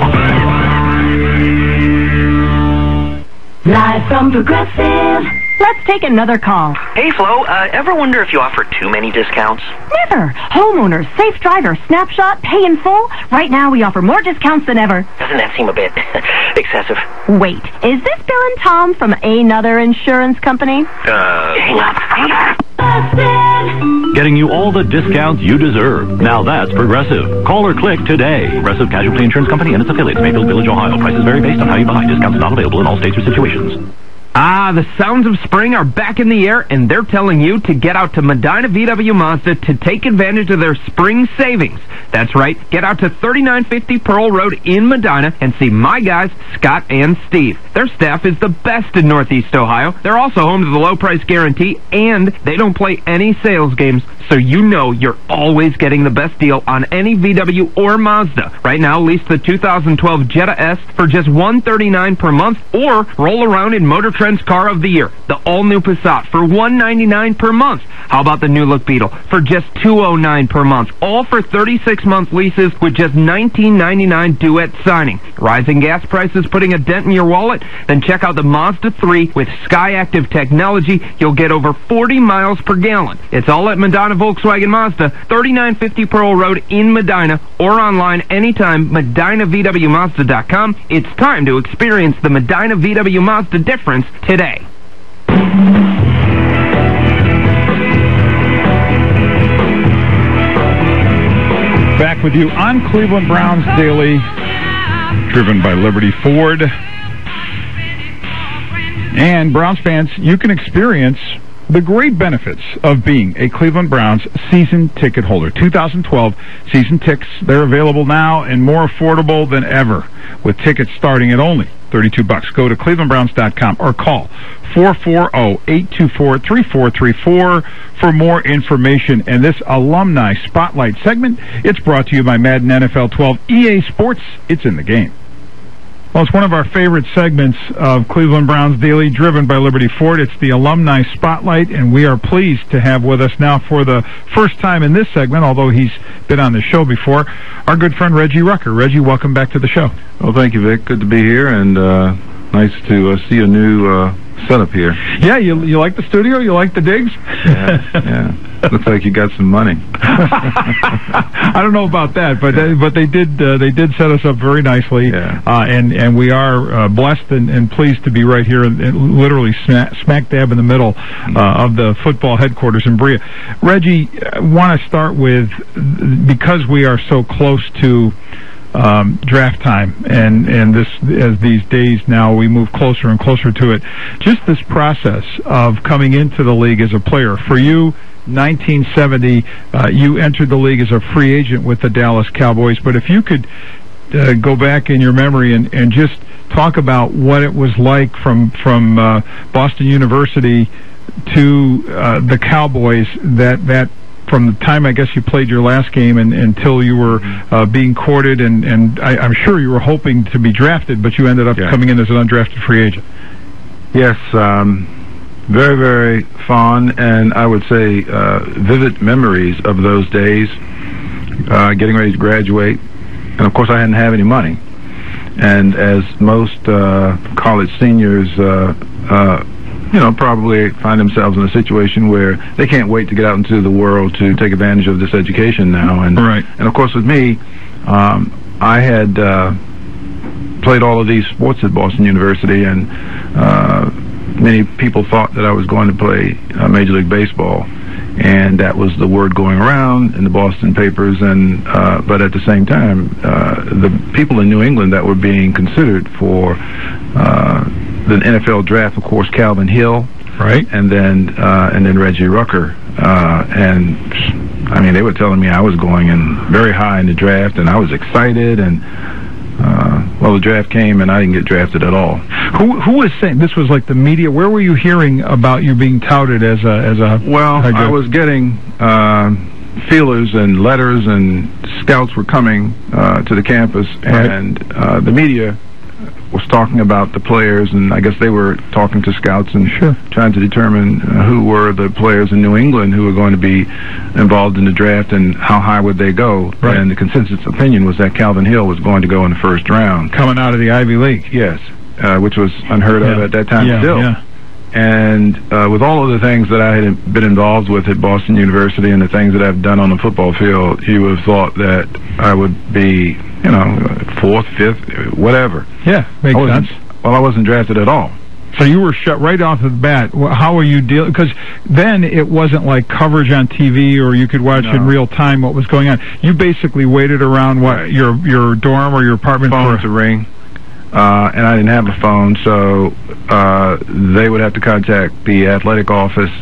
Live from Progressive. Let's take another call. Hey, Flo, uh, ever wonder if you offer too many discounts? Never. Homeowners, Safe Driver, Snapshot, Pay in Full. Right now we offer more discounts than ever. Doesn't that seem a bit excessive? Wait, is this Bill and Tom from another insurance company? Uh, hang up. Getting you all the discounts you deserve. Now that's Progressive. Call or click today. Progressive Casualty Insurance Company and its affiliates, Mayfield Village, Ohio. Prices vary based on how you buy. Discounts not available in all states or situations. Ah, the sounds of spring are back in the air, and they're telling you to get out to Medina V W Mazda to take advantage of their spring savings. That's right, get out to thirty-nine fifty Pearl Road in Medina and see my guys, Scott and Steve. Their staff is the best in Northeast Ohio. They're also home to the low price guarantee, and they don't play any sales games, so you know you're always getting the best deal on any V W or Mazda. Right now, lease the two thousand twelve Jetta S for just one hundred thirty-nine dollars per month, or roll around in Motor Trend's Car of the Year, the all-new Passat, for one hundred ninety-nine dollars per month. How about the new look Beetle for just two hundred nine dollars per month, all for thirty-six month leases with just nineteen ninety-nine due at signing. Rising gas prices putting a dent in your wallet? Then check out the Mazda three with SkyActiv technology. You'll get over forty miles per gallon. It's all at Medina Volkswagen Mazda, thirty-nine fifty Pearl Road in Medina, or online anytime, medina v w mazda dot com. It's time to experience the Medina V W Mazda difference today. Back with you on Cleveland Browns Daily, driven by Liberty Ford. And Browns fans, you can experience the great benefits of being a Cleveland Browns season ticket holder. two thousand twelve season tickets, they're available now and more affordable than ever, with tickets starting at only thirty-two bucks. Go to cleveland browns dot com or call four four zero, eight two four, three four three four for more information. And this alumni spotlight segment, it's brought to you by Madden N F L twelve, E A Sports. It's in the game. Well, it's one of our favorite segments of Cleveland Browns Daily, driven by Liberty Ford. It's the Alumni Spotlight, and we are pleased to have with us now for the first time in this segment, although he's been on the show before, our good friend Reggie Rucker. Reggie, welcome back to the show. Well, thank you, Vic. Good to be here, and uh, nice to uh, see a new uh, setup here. Yeah, you you like the studio? You like the digs? Yeah, yeah. Looks like you got some money. I don't know about that, but they, but they did uh, they did set us up very nicely, yeah. uh, and and we are uh, blessed and, and pleased to be right here, in, literally smack, smack dab in the middle uh, of the football headquarters in Berea. Reggie, I want to start with, because we are so close to Um, draft time, and and this as these days now we move closer and closer to it. Just this process of coming into the league as a player. For you, nineteen seventy, uh, you entered the league as a free agent with the Dallas Cowboys. But if you could uh, go back in your memory and and just talk about what it was like from from uh, Boston University to uh, the Cowboys, that that. From the time, I guess, you played your last game and, until you were uh, being courted, and, and I, I'm sure you were hoping to be drafted, but you ended up yeah. coming in as an undrafted free agent. Yes, um, very, very fond, and I would say uh, vivid memories of those days, uh, getting ready to graduate. And, of course, I hadn't have any money. And as most uh, college seniors uh, uh, you know, probably find themselves in a situation where they can't wait to get out into the world to take advantage of this education now. And, right. and of course, with me, um, I had uh, played all of these sports at Boston University, and uh, many people thought that I was going to play uh, Major League Baseball. And that was the word going around in the Boston papers. And uh, but at the same time, uh, the people in New England that were being considered for uh, the N F L draft, of course, Calvin Hill, right, and then uh, and then Reggie Rucker, uh, and I mean, they were telling me I was going in very high in the draft, and I was excited. And uh, well, the draft came, and I didn't get drafted at all. Who who was saying this was like the media? Where were you hearing about you being touted as a as a? Well, I was getting uh, feelers and letters, and scouts were coming uh, to the campus, right. and uh, the media was talking about the players, and I guess they were talking to scouts and sure. trying to determine uh, who were the players in New England who were going to be involved in the draft and how high would they go. Right. And the consensus opinion was that Calvin Hill was going to go in the first round. Coming out of the Ivy League. Yes, uh, which was unheard of yeah. at that time yeah, still. Yeah. And uh, with all of the things that I had been involved with at Boston University and the things that I've done on the football field, you would have thought that I would be, you know, fourth, fifth, whatever. Yeah, makes sense. Well, I wasn't drafted at all. So you were shut right off the bat. How were you dealing? Because then it wasn't like coverage on T V, or you could watch no. in real time what was going on. You basically waited around what right. your your dorm or your apartment phone for to ring. Uh, and I didn't have a phone, so uh, they would have to contact the athletic office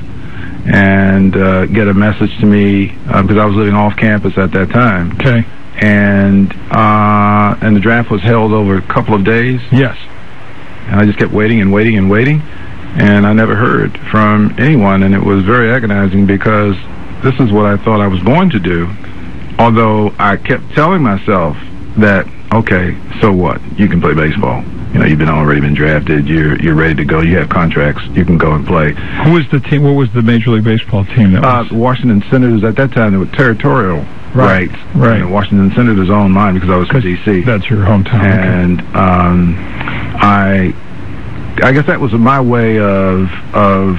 and uh, get a message to me uh, because I was living off campus at that time. Okay. And uh, and the draft was held over a couple of days. Yes. And I just kept waiting and waiting and waiting, and I never heard from anyone, and it was very agonizing because this is what I thought I was going to do, although I kept telling myself that, okay, so what? You can play baseball. You know, you've been already been drafted. You're you're ready to go. You have contracts. You can go and play. Who was the team? What was the Major League Baseball team? That uh, was? Washington Senators at that time. They were territorial right. rights. Right. And the Washington Senators owned mine because I was from D C. That's your hometown. And okay. um, I, I guess that was my way of of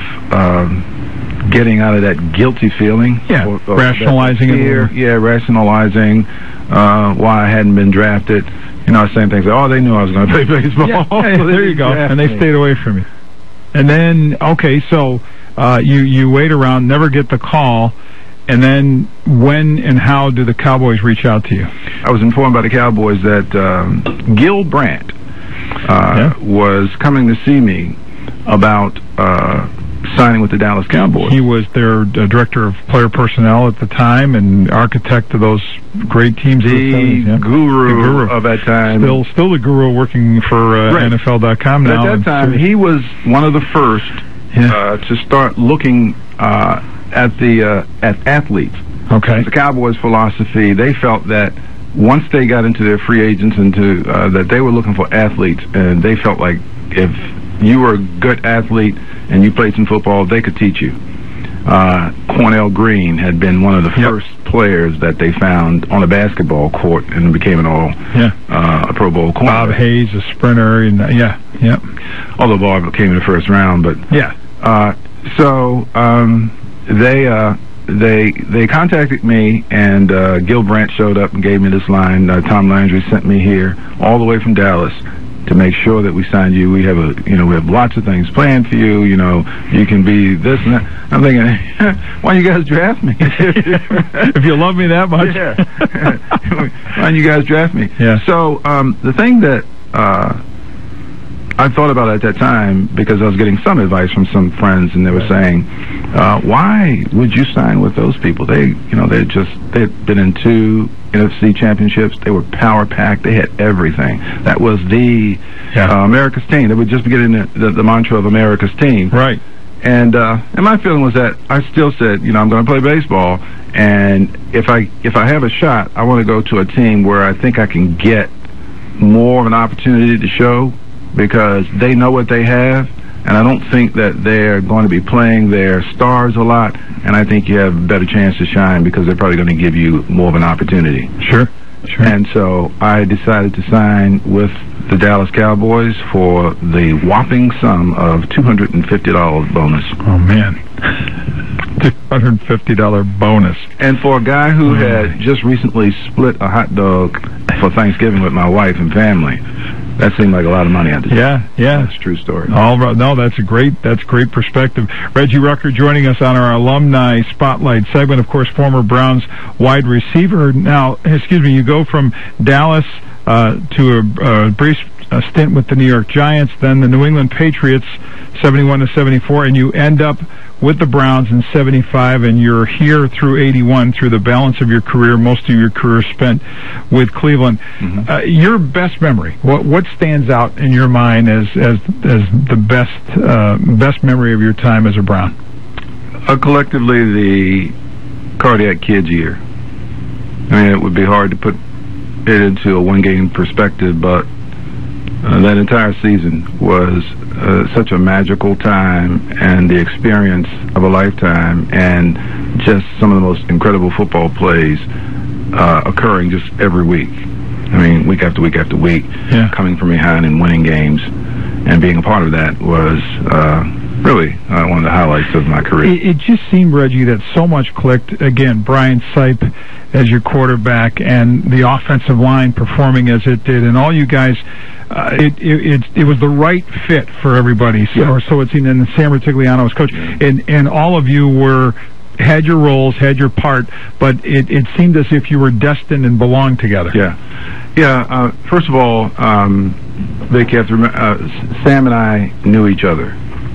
um, getting out of that guilty feeling. Yeah. Or, or rationalizing fear, it. Yeah, rationalizing uh, why I hadn't been drafted. You know, same thing. Oh, they knew I was going to play baseball. Yeah, yeah, so there you go. And they me. stayed away from you. And then, okay, so uh, you, you wait around, never get the call, and then when and how do the Cowboys reach out to you? I was informed by the Cowboys that um, Gil Brandt uh, yeah. was coming to see me about uh, signing with the Dallas Cowboys. He was their uh, director of player personnel at the time and architect of those great teams. The, yeah. guru, the guru of that time. Still still the guru working for uh, right. N F L dot com now. At that time, he was one of the first yeah. uh, to start looking uh, at the uh, at athletes. Okay. The Cowboys' philosophy, they felt that once they got into their free agents, into uh, that they were looking for athletes, and they felt like if you were a good athlete and you played some football, they could teach you. Uh, Cornell Green had been one of the yep. first players that they found on a basketball court and became an all yeah. uh, a Pro Bowl corner. Bob Hayes, a sprinter, and uh, yeah, yeah. Although Bob came in the first round, but yeah. Uh, so um, they uh, they they contacted me, and uh, Gil Brandt showed up and gave me this line. Uh, Tom Landry sent me here all the way from Dallas to make sure that we signed you. We have a, you know, we have lots of things planned for you. You know, you can be this and that. I'm thinking, why don't you guys draft me? If you love me that much, yeah. Why don't you guys draft me? Yeah. So um, the thing that uh, I thought about at that time, because I was getting some advice from some friends, and they were saying, uh, "Why would you sign with those people? They, you know, they just they'd been in two N F C championships. They were power packed. They had everything. That was the yeah. uh, America's team. They were just getting the, the, the mantra of America's team, right?" And uh, and my feeling was that I still said, you know, I'm going to play baseball, and if I if I have a shot, I want to go to a team where I think I can get more of an opportunity to show, because they know what they have, and I don't think that they're going to be playing their stars a lot, and I think you have a better chance to shine because they're probably going to give you more of an opportunity. Sure, sure. And so I decided to sign with the Dallas Cowboys for the whopping sum of two hundred fifty dollars bonus. Oh, man. two hundred fifty dollars bonus. And for a guy who mm. had just recently split a hot dog for Thanksgiving with my wife and family, that seemed like a lot of money at the time. Yeah, yeah. That's a true story. All right. No, that's a great, that's great perspective. Reggie Rucker joining us on our Alumni Spotlight segment. Of course, former Browns wide receiver. Now, excuse me, you go from Dallas uh, to a, a brief uh, stint with the New York Giants, then the New England Patriots, seventy-one to seventy-four, and you end up with the Browns in seventy-five, and you're here through eighty-one, through the balance of your career, most of your career spent with Cleveland. Mm-hmm. uh, your best memory, what what stands out in your mind as as as the best uh, best memory of your time as a Brown? Uh, collectively, the Cardiac Kids year. I mean, it would be hard to put it into a one-game perspective, but uh, that entire season was Uh, such a magical time, and the experience of a lifetime, and just some of the most incredible football plays uh, occurring just every week. I mean, week after week after week, yeah. coming from behind and winning games, and being a part of that was uh, really uh, one of the highlights of my career. It, it just seemed, Reggie, that so much clicked. Again, Brian Sipe as your quarterback, and the offensive line performing as it did, and all you guys. Uh, it, it it it was the right fit for everybody, so, yeah. or so it seemed. And Sam Rutigliano was coach, yeah. and and all of you were had your roles, had your part, but it it seemed as if you were destined and belonged together. Yeah, yeah. Uh, first of all, um, Vic, you have to remember, uh, Sam and I knew each other,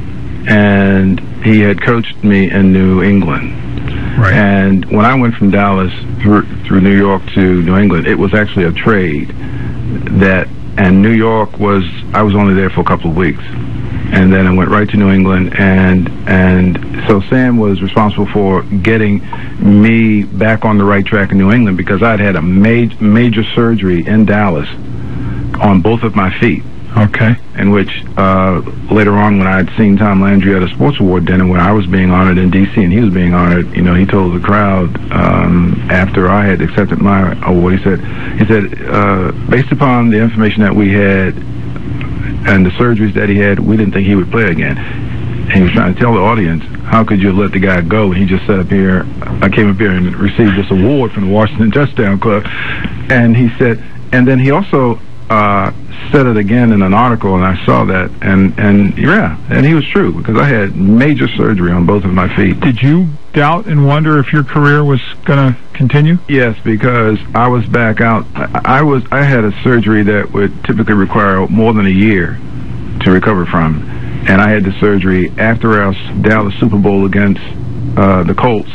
and he had coached me in New England. Right. And when I went from Dallas through through New York to New England, it was actually a trade that. And New York was, I was only there for a couple of weeks. And then I went right to New England, and and so Sam was responsible for getting me back on the right track in New England, because I'd had a major, major surgery in Dallas on both of my feet. Okay. In which, uh, later on, when I had seen Tom Landry at a sports award dinner when I was being honored in D C and he was being honored, you know, he told the crowd, um, after I had accepted my award, he said, he said, uh, based upon the information that we had and the surgeries that he had, we didn't think he would play again. And he was trying to tell the audience, how could you have let the guy go? And he just sat up here, I came up here and received this award from the Washington Touchdown Club. And he said, and then he also, uh, said it again in an article, and I saw that, and and yeah, and he was true, because I had major surgery on both of my feet. Did you doubt and wonder if your career was going to continue? Yes, because I was back out. I, I was I had a surgery that would typically require more than a year to recover from, and I had the surgery after our Dallas Super Bowl against uh, the Colts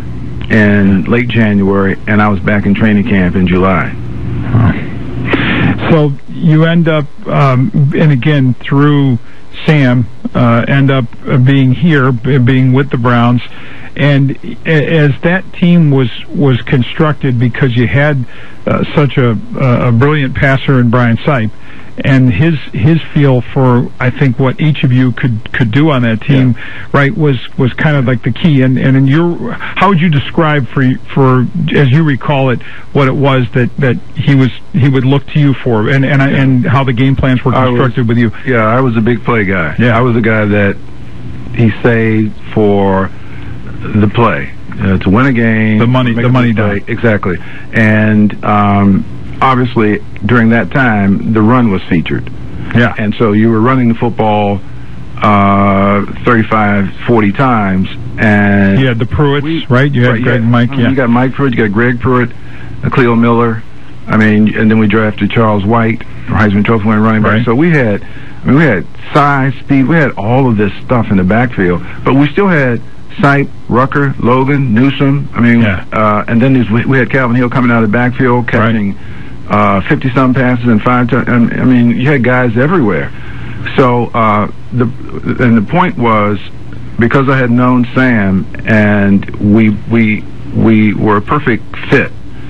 in late January, and I was back in training camp in July. Huh. So you end up, um, and again, through Sam, uh, end up being here, being with the Browns. And as that team was, was constructed, because you had uh, such a, a brilliant passer in Brian Sipe, and his his feel for, I think, what each of you could could do on that team, yeah. right, was was kind of like the key. And and in your, how would you describe for for as you recall it, what it was that, that he was he would look to you for, and and yeah. and how the game plans were constructed was, with you? Yeah, I was a big play guy. Yeah, I was a guy that he saved for the play. uh, to win a game. The money, make the a money play. down. Exactly. And um, obviously, during that time, the run was featured. Yeah. And so you were running the football uh, thirty-five, forty times, and you had the Pruitts, right? You had right, Greg yeah. and Mike. Yeah. You got Mike Pruitt. You got Greg Pruitt, uh, Cleo Miller. I mean, and then we drafted Charles White, Heisman Trophy winning running back. Right. So we had, I mean, we had size, speed. We had all of this stuff in the backfield, but we still had Sipe, Rucker, Logan, Newsom. I mean, Yeah. uh, and then there's, we we had Calvin Hill coming out of the backfield catching uh, fifty-some passes and five. T- I mean, you had guys everywhere. So uh, the and the point was, because I had known Sam and we we we were a perfect fit.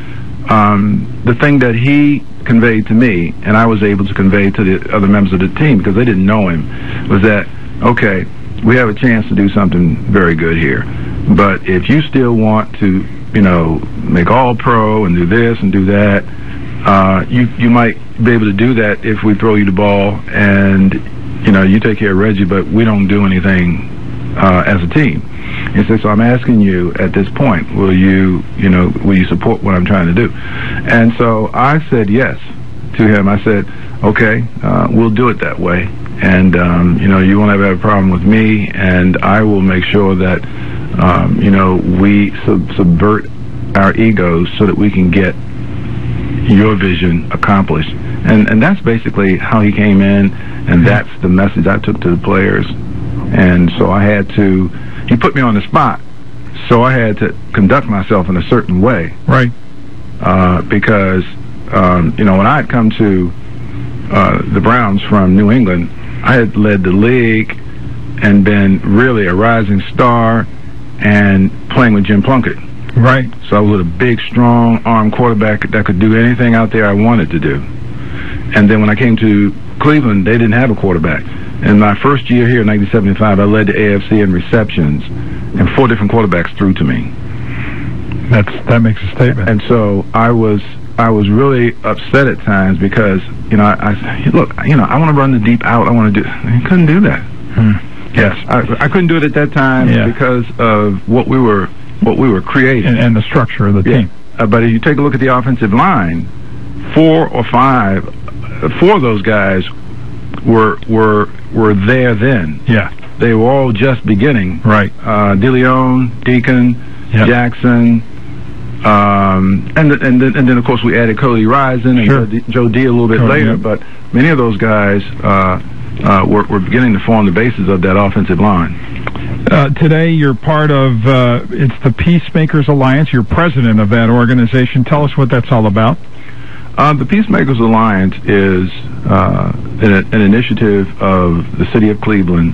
Um, the thing that he conveyed to me, and I was able to convey to the other members of the team because they didn't know him, was that, okay, we have a chance to do something very good here. But if you still want to, you know, make all pro and do this and do that, uh, you you might be able to do that if we throw you the ball and, you know, you take care of Reggie, but we don't do anything uh, as a team. He said, so I'm asking you at this point, will you, you know, will you support what I'm trying to do? And so I said yes to him. I said, okay, uh, we'll do it that way. And, um, you know, you won't have a problem with me, and I will make sure that, um, you know, we sub- subvert our egos so that we can get your vision accomplished. And, and that's basically how he came in, and that's the message I took to the players. And so I had to, he put me on the spot, so I had to conduct myself in a certain way. Right. Uh, because, um, you know, when I had come to uh, the Browns from New England, I had led the league and been really a rising star and playing with Jim Plunkett. Right. So I was a big, strong arm quarterback that could do anything out there I wanted to do. And then when I came to Cleveland, they didn't have a quarterback. In my first year here in nineteen seventy-five, I led the A F C in receptions, and four different quarterbacks threw to me. That's that makes a statement. And so I was I was really upset at times because, you know, I, I look, you know, I want to run the deep out. I want to do. I couldn't do that. Hmm. Yes, I, I couldn't do it at that time Yeah. because of what we were what we were creating and, and the structure of the yeah. team. Uh, but if you take a look at the offensive line, four or five, uh, four of those guys were were were there then. Yeah. They were all just beginning. Right. Uh, DeLeon, Deacon, Yep. Jackson, um, and th- and then and then of course we added Cody Risen and Sure. Joe, D- Joe D a little bit Cody, later. yep. But many of those guys uh, uh, were were beginning to form the basis of that offensive line. Uh, today, you're part of uh, it's the Peacemakers Alliance. You're president of that organization. Tell us what that's all about. Uh, the Peacemakers Alliance is uh, an, an initiative of the city of Cleveland,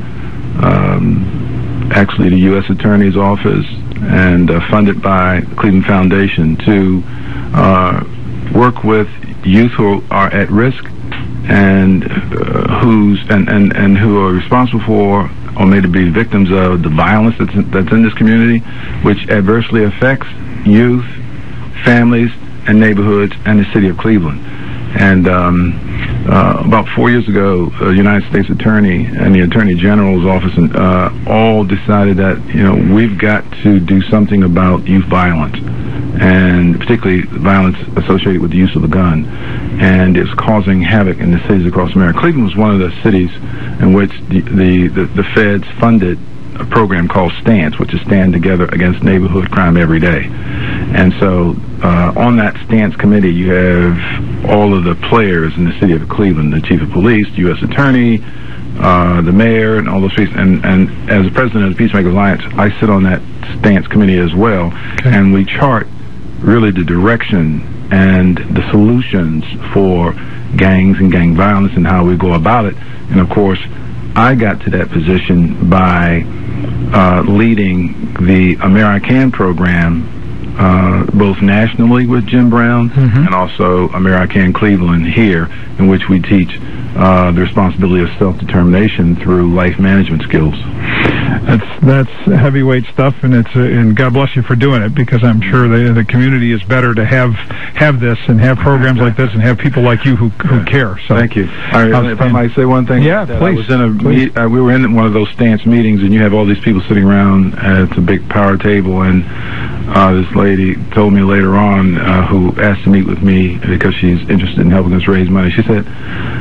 um, actually the U S Attorney's Office, and uh, funded by the Cleveland Foundation to uh, work with youth who are at risk and uh, who's and, and, and who are responsible for or may be victims of the violence that's in, that's in this community, which adversely affects youth, families, and neighborhoods, and the city of Cleveland. And um, uh, about four years ago, the United States Attorney and the Attorney General's office uh, all decided that, you know, we've got to do something about youth violence, and particularly violence associated with the use of a gun. And it's causing havoc in the cities across America. Cleveland was one of the cities in which the, the, the, the feds funded a program called STANCE, which is Stand Together Against Neighborhood Crime Every Day. And so uh, on that STANCE committee, you have all of the players in the city of Cleveland, the chief of police, the U S Attorney, uh, the mayor, and all those people. And, and as the president of the Peacemakers Alliance, I sit on that STANCE committee as well. Okay. And we chart really the direction and the solutions for gangs and gang violence and how we go about it. And of course, I got to that position by uh, leading the American program, uh, both nationally with Jim Brown mm-hmm. and also American Cleveland here, in which we teach uh, the responsibility of self-determination through life management skills. That's that's heavyweight stuff, and it's uh, and God bless you for doing it, because I'm sure the the community is better to have have this and have programs like this and have people like you who who care. So thank you. All right, if I might say one thing. Yeah, that please. I was in a please. meet, uh, we were in one of those stance meetings, and you have all these people sitting around at a big power table, and uh, this lady told me later on, uh, who asked to meet with me because she's interested in helping us raise money. She said,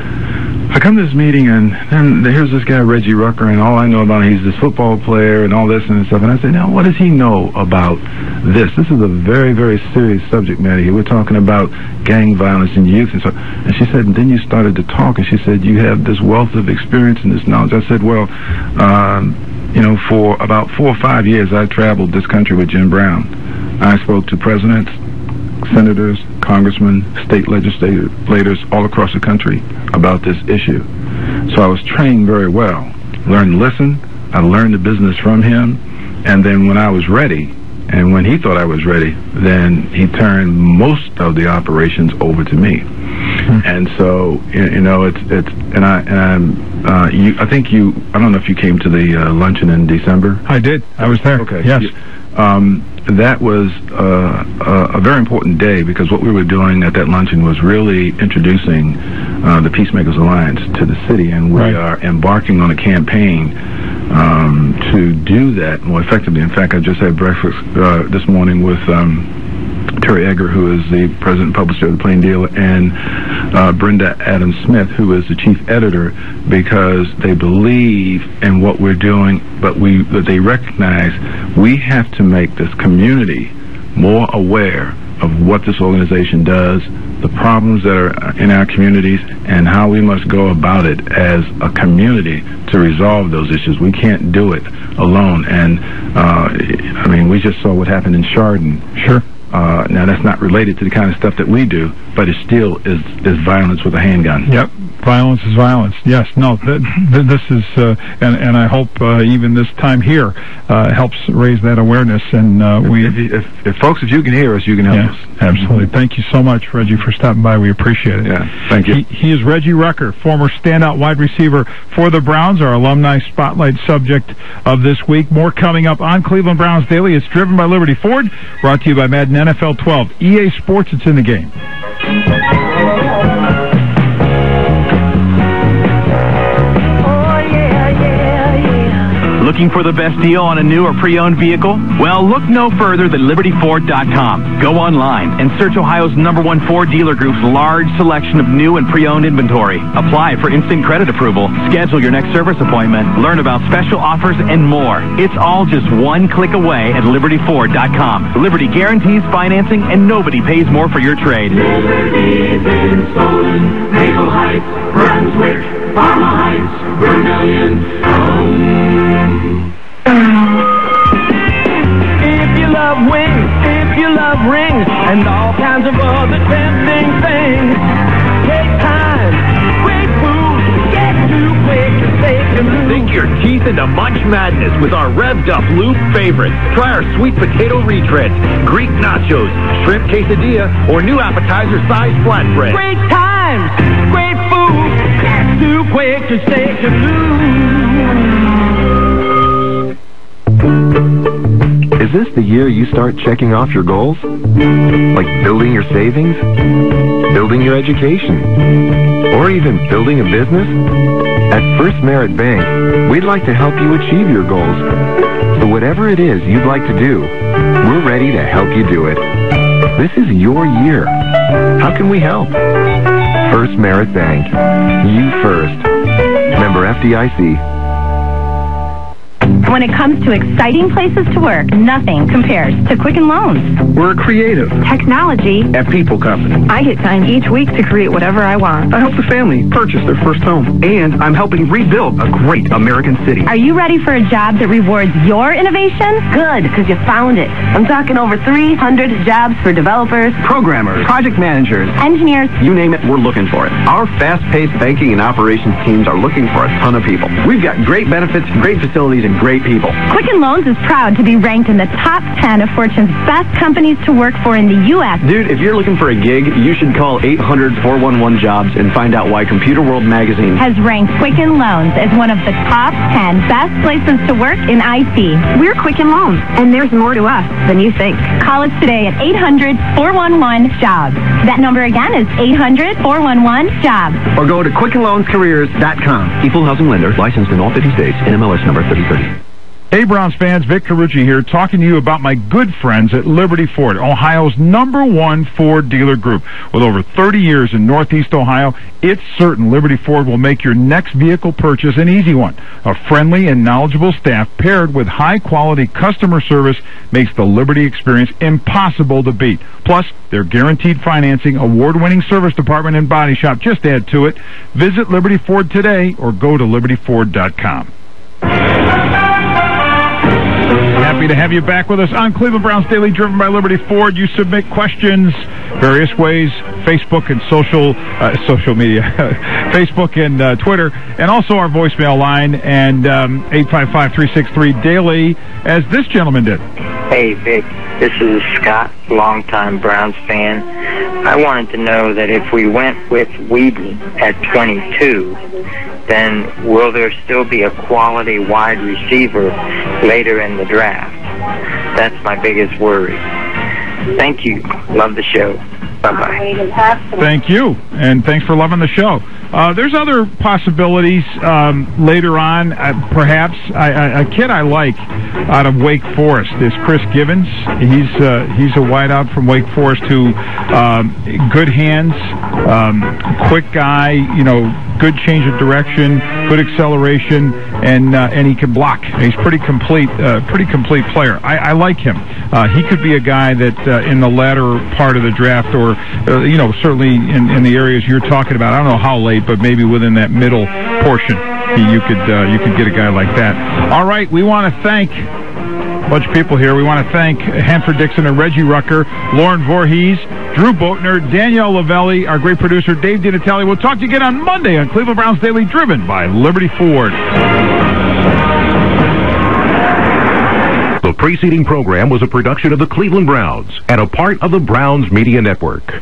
I come to this meeting, and then here's this guy, Reggie Rucker, and all I know about him, he's this football player and all this and stuff. And I said, now, what does he know about this? This is a very, very serious subject matter here. We're talking about gang violence in youth and so. And she said, and then you started to talk, and she said, you have this wealth of experience and this knowledge. I said, well, um, you know, for about four or five years, I traveled this country with Jim Brown. I spoke to presidents, senators, congressmen, state legislators all across the country about this issue. So I was trained very well. Learned to listen. I learned the business from him. And then when I was ready, and when he thought I was ready, then he turned most of the operations over to me. Mm-hmm. And so, you, you know, it's, it's, and I, and I'm, uh, you, I think you, I don't know if you came to the uh, luncheon in December. I did. I was there. Okay. Yes. You, um, that was uh, a, a very important day, because what we were doing at that luncheon was really introducing uh, the Peacemakers Alliance to the city, and we right. are embarking on a campaign um, to do that more effectively. In fact, I just had breakfast uh, this morning with um, Terry Egger, who is the president and publisher of the Plain Dealer, and uh, Brenda Adams Smith, who is the chief editor, because they believe in what we're doing, but we but they recognize we have to make this community more aware of what this organization does, the problems that are in our communities, and how we must go about it as a community to resolve those issues. We can't do it alone. And, uh, I mean, we just saw what happened in Chardon. Sure. Uh, now, that's not related to the kind of stuff that we do, but it still is, is violence with a handgun. Yep. Violence is violence. Yes. No, th th this is, uh, and, and I hope uh, even this time here uh, helps raise that awareness. And uh, we, if, if, if, if folks, if you can hear us, you can help yeah, us. Absolutely. Mm-hmm. Thank you so much, Reggie, for stopping by. We appreciate it. Yeah, thank you. He, he is Reggie Rucker, former standout wide receiver for the Browns, our alumni spotlight subject of this week. More coming up on Cleveland Browns Daily. It's driven by Liberty Ford, brought to you by Madden N F L twelve. E A Sports, it's in the game. Looking for the best deal on a new or pre-owned vehicle? Well, look no further than Liberty Ford dot com. Go online and search Ohio's number one Ford dealer group's large selection of new and pre-owned inventory. Apply for instant credit approval, schedule your next service appointment, learn about special offers, and more. It's all just one click away at Liberty Ford dot com. Liberty guarantees financing, and nobody pays more for your trade. Liberty's in Solon, Maple Heights, Brunswick, Parma Heights, Vermillion, home. If you love wings, if you love rings, and all kinds of other tempting things, take time, great food, get too quick to take a move. Sink your teeth into Munch Madness with our revved up loop favorites. Try our sweet potato retreads, Greek nachos, shrimp quesadilla, or new appetizer sized flatbread. Great times, great food, get too quick to take a move. Is this the year you start checking off your goals? Like building your savings? Building your education? Or even building a business? At First Merit Bank, we'd like to help you achieve your goals. So whatever it is you'd like to do, we're ready to help you do it. This is your year. How can we help? First Merit Bank. You first. Member F D I C. When it comes to exciting places to work, nothing compares to Quicken Loans. We're creative. Technology. A people company. I get time each week to create whatever I want. I help the family purchase their first home. And I'm helping rebuild a great American city. Are you ready for a job that rewards your innovation? Good, because you found it. I'm talking over three hundred jobs for developers, programmers, project managers, engineers. You name it, we're looking for it. Our fast-paced banking and operations teams are looking for a ton of people. We've got great benefits, great facilities, and great great people. Quicken Loans is proud to be ranked in the top ten of Fortune's best companies to work for in the U S Dude, if you're looking for a gig, you should call eight hundred, four one one, jobs and find out why Computer World Magazine has ranked Quicken Loans as one of the top ten best places to work in I T. We're Quicken Loans, and there's more to us than you think. Call us today at eight hundred, four one one, jobs. That number again is eight hundred, four one one, jobs. Or go to quicken loans careers dot com. Equal housing lender, licensed in all fifty states, N M L S number thirty thirty. Hey, Browns fans, Vic Carucci here, talking to you about my good friends at Liberty Ford, Ohio's number one Ford dealer group. With over thirty years in Northeast Ohio, it's certain Liberty Ford will make your next vehicle purchase an easy one. A friendly and knowledgeable staff paired with high-quality customer service makes the Liberty experience impossible to beat. Plus, their guaranteed financing, award-winning service department, and body shop just add to it. Visit Liberty Ford today or go to liberty ford dot com. Happy to have you back with us on Cleveland Browns Daily, driven by Liberty Ford. You submit questions various ways, Facebook and social uh, social media, Facebook and uh, Twitter, and also our voicemail line, and um, eight five five, three six three, daily, as this gentleman did. Hey, Vic. This is Scott, longtime Browns fan. I wanted to know that if we went with Whedon at twenty-two, then will there still be a quality wide receiver later in the draft? That's my biggest worry. Thank you. Love the show. Bye-bye. Thank you, and thanks for loving the show. Uh, there's other possibilities um, later on, uh, perhaps. I, I, a kid I like out of Wake Forest is Chris Givens. He's uh, he's a wideout from Wake Forest who, um, good hands, um, quick guy, you know, good change of direction, good acceleration, and uh, and he can block. He's pretty complete, uh, pretty complete player. I, I like him. Uh, he could be a guy that uh, in the latter part of the draft, or uh, you know, certainly in, in the areas you're talking about. I don't know how late, but maybe within that middle portion, he, you could uh, you could get a guy like that. All right, we want to thank a bunch of people here. We want to thank Hanford Dixon and Reggie Rucker, Lauren Voorhees, Drew Boatner, Danielle Lavelli, our great producer Dave DiNatale. We'll talk to you again on Monday on Cleveland Browns Daily, driven by Liberty Ford. The preceding program was a production of the Cleveland Browns and a part of the Browns Media Network.